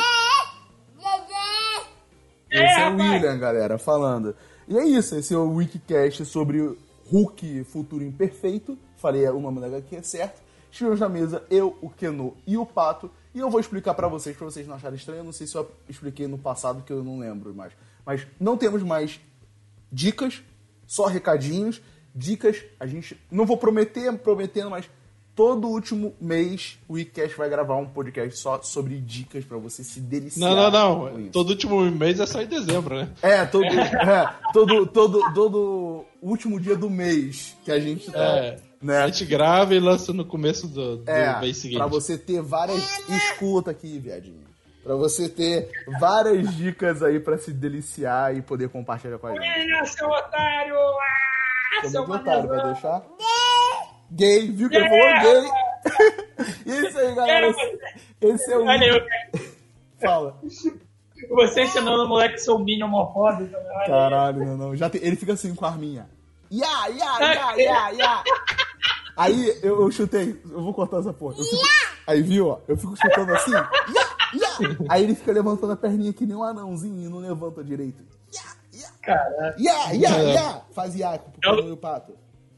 Esse é o William, galera, falando. E é isso, esse é o Weekcast sobre Hulk Futuro Imperfeito. Falei o nome da agá quê certo. Estivemos na mesa, eu, o Keno e o Pato. E eu vou explicar pra vocês, pra vocês não acharem estranho. Eu não sei se eu expliquei no passado, que eu não lembro mais. Mas não temos mais dicas, só recadinhos. Dicas, a gente... não vou prometer, prometendo, mas todo último mês o Weekcast vai gravar um podcast só sobre dicas pra você se deliciar. Não, não, não. Todo último mês é só em dezembro, né? É, todo, é, todo, todo, todo último dia do mês que a gente tá... É. Né? A gente grava e lança no começo do, do é, mês seguinte. Pra você ter várias... escuta aqui, viadinho. Pra você ter várias dicas aí pra se deliciar e poder compartilhar com a gente. William, seu otário! Ah, seu otário, vai deixar? Gay, viu que ele falou gay? E é isso aí, galera. Esse, esse é o... Olha eu. Fala. Você ensinando o moleque seu mini homofóbico. Caralho, não, não. Já tem... ele fica assim com a arminha. Ya, ya, ya, ya, ya. Aí eu, eu chutei, eu vou cortar essa porra. Eu fico, aí viu, ó, eu fico chutando assim, ya, ya. Aí ele fica levantando a perninha que nem um anãozinho e não levanta direito. Ya, ya. Caralho. Ya, ya, ya. Faz iaco pro Keno e o Pato.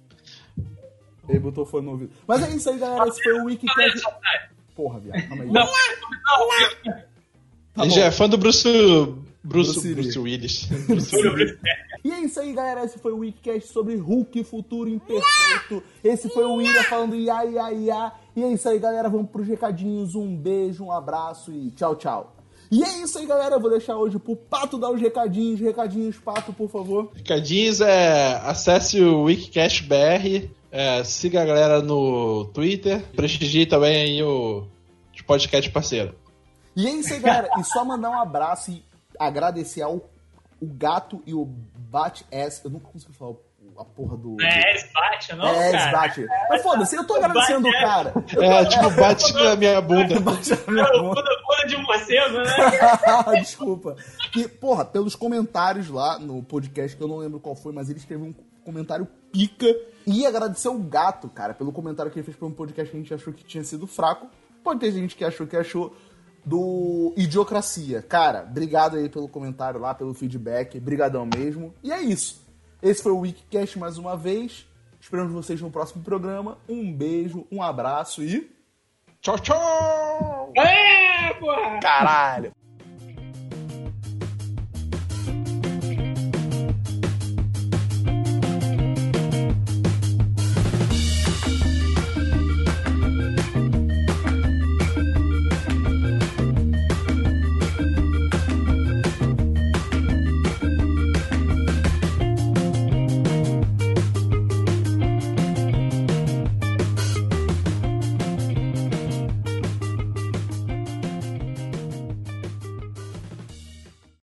Ele botou o fone no ouvido. Mas é isso aí, galera. Esse foi o Weekcast. Porra, viado, calma aí. Não, não. Tá Ele já é fã do Bruce... Bruce, Bruce, Bruce Willis. Bruce Willis. E é isso aí, galera. Esse foi o Weekcast sobre Hulk Futuro Imperfeito. Esse foi o William falando ia, ia, ia. E é isso aí, galera. Vamos pros recadinhos. Um beijo, um abraço e tchau, tchau. E é isso aí, galera. Eu vou deixar hoje pro Pato dar os recadinhos. Recadinhos, Pato, por favor. Recadinhos é... acesse o Weekcast B R. É, siga a galera no Twitter. Prestigie também aí o podcast parceiro. E é isso aí, galera. E só mandar um abraço e agradecer ao o gato e o Bat-S. Eu nunca consigo falar a porra do... É, Sbat, não, é, cara? Sbat. Mas foda-se, eu tô agradecendo o cara. É, tipo, bate na minha bunda. Bate na minha bunda. Bunda de morcego, né? Desculpa. E, porra, pelos comentários lá no podcast, que eu não lembro qual foi, mas ele escreveu um comentário pica. E agradecer o gato, cara, pelo comentário que ele fez pra um podcast que a gente achou que tinha sido fraco. Pode ter gente que achou que achou... do Idiocracia. Cara, obrigado aí pelo comentário lá, pelo feedback. Brigadão mesmo. E é isso. Esse foi o Weekcast mais uma vez. Esperamos vocês no próximo programa. Um beijo, um abraço e... Tchau, tchau! É, porra! Caralho!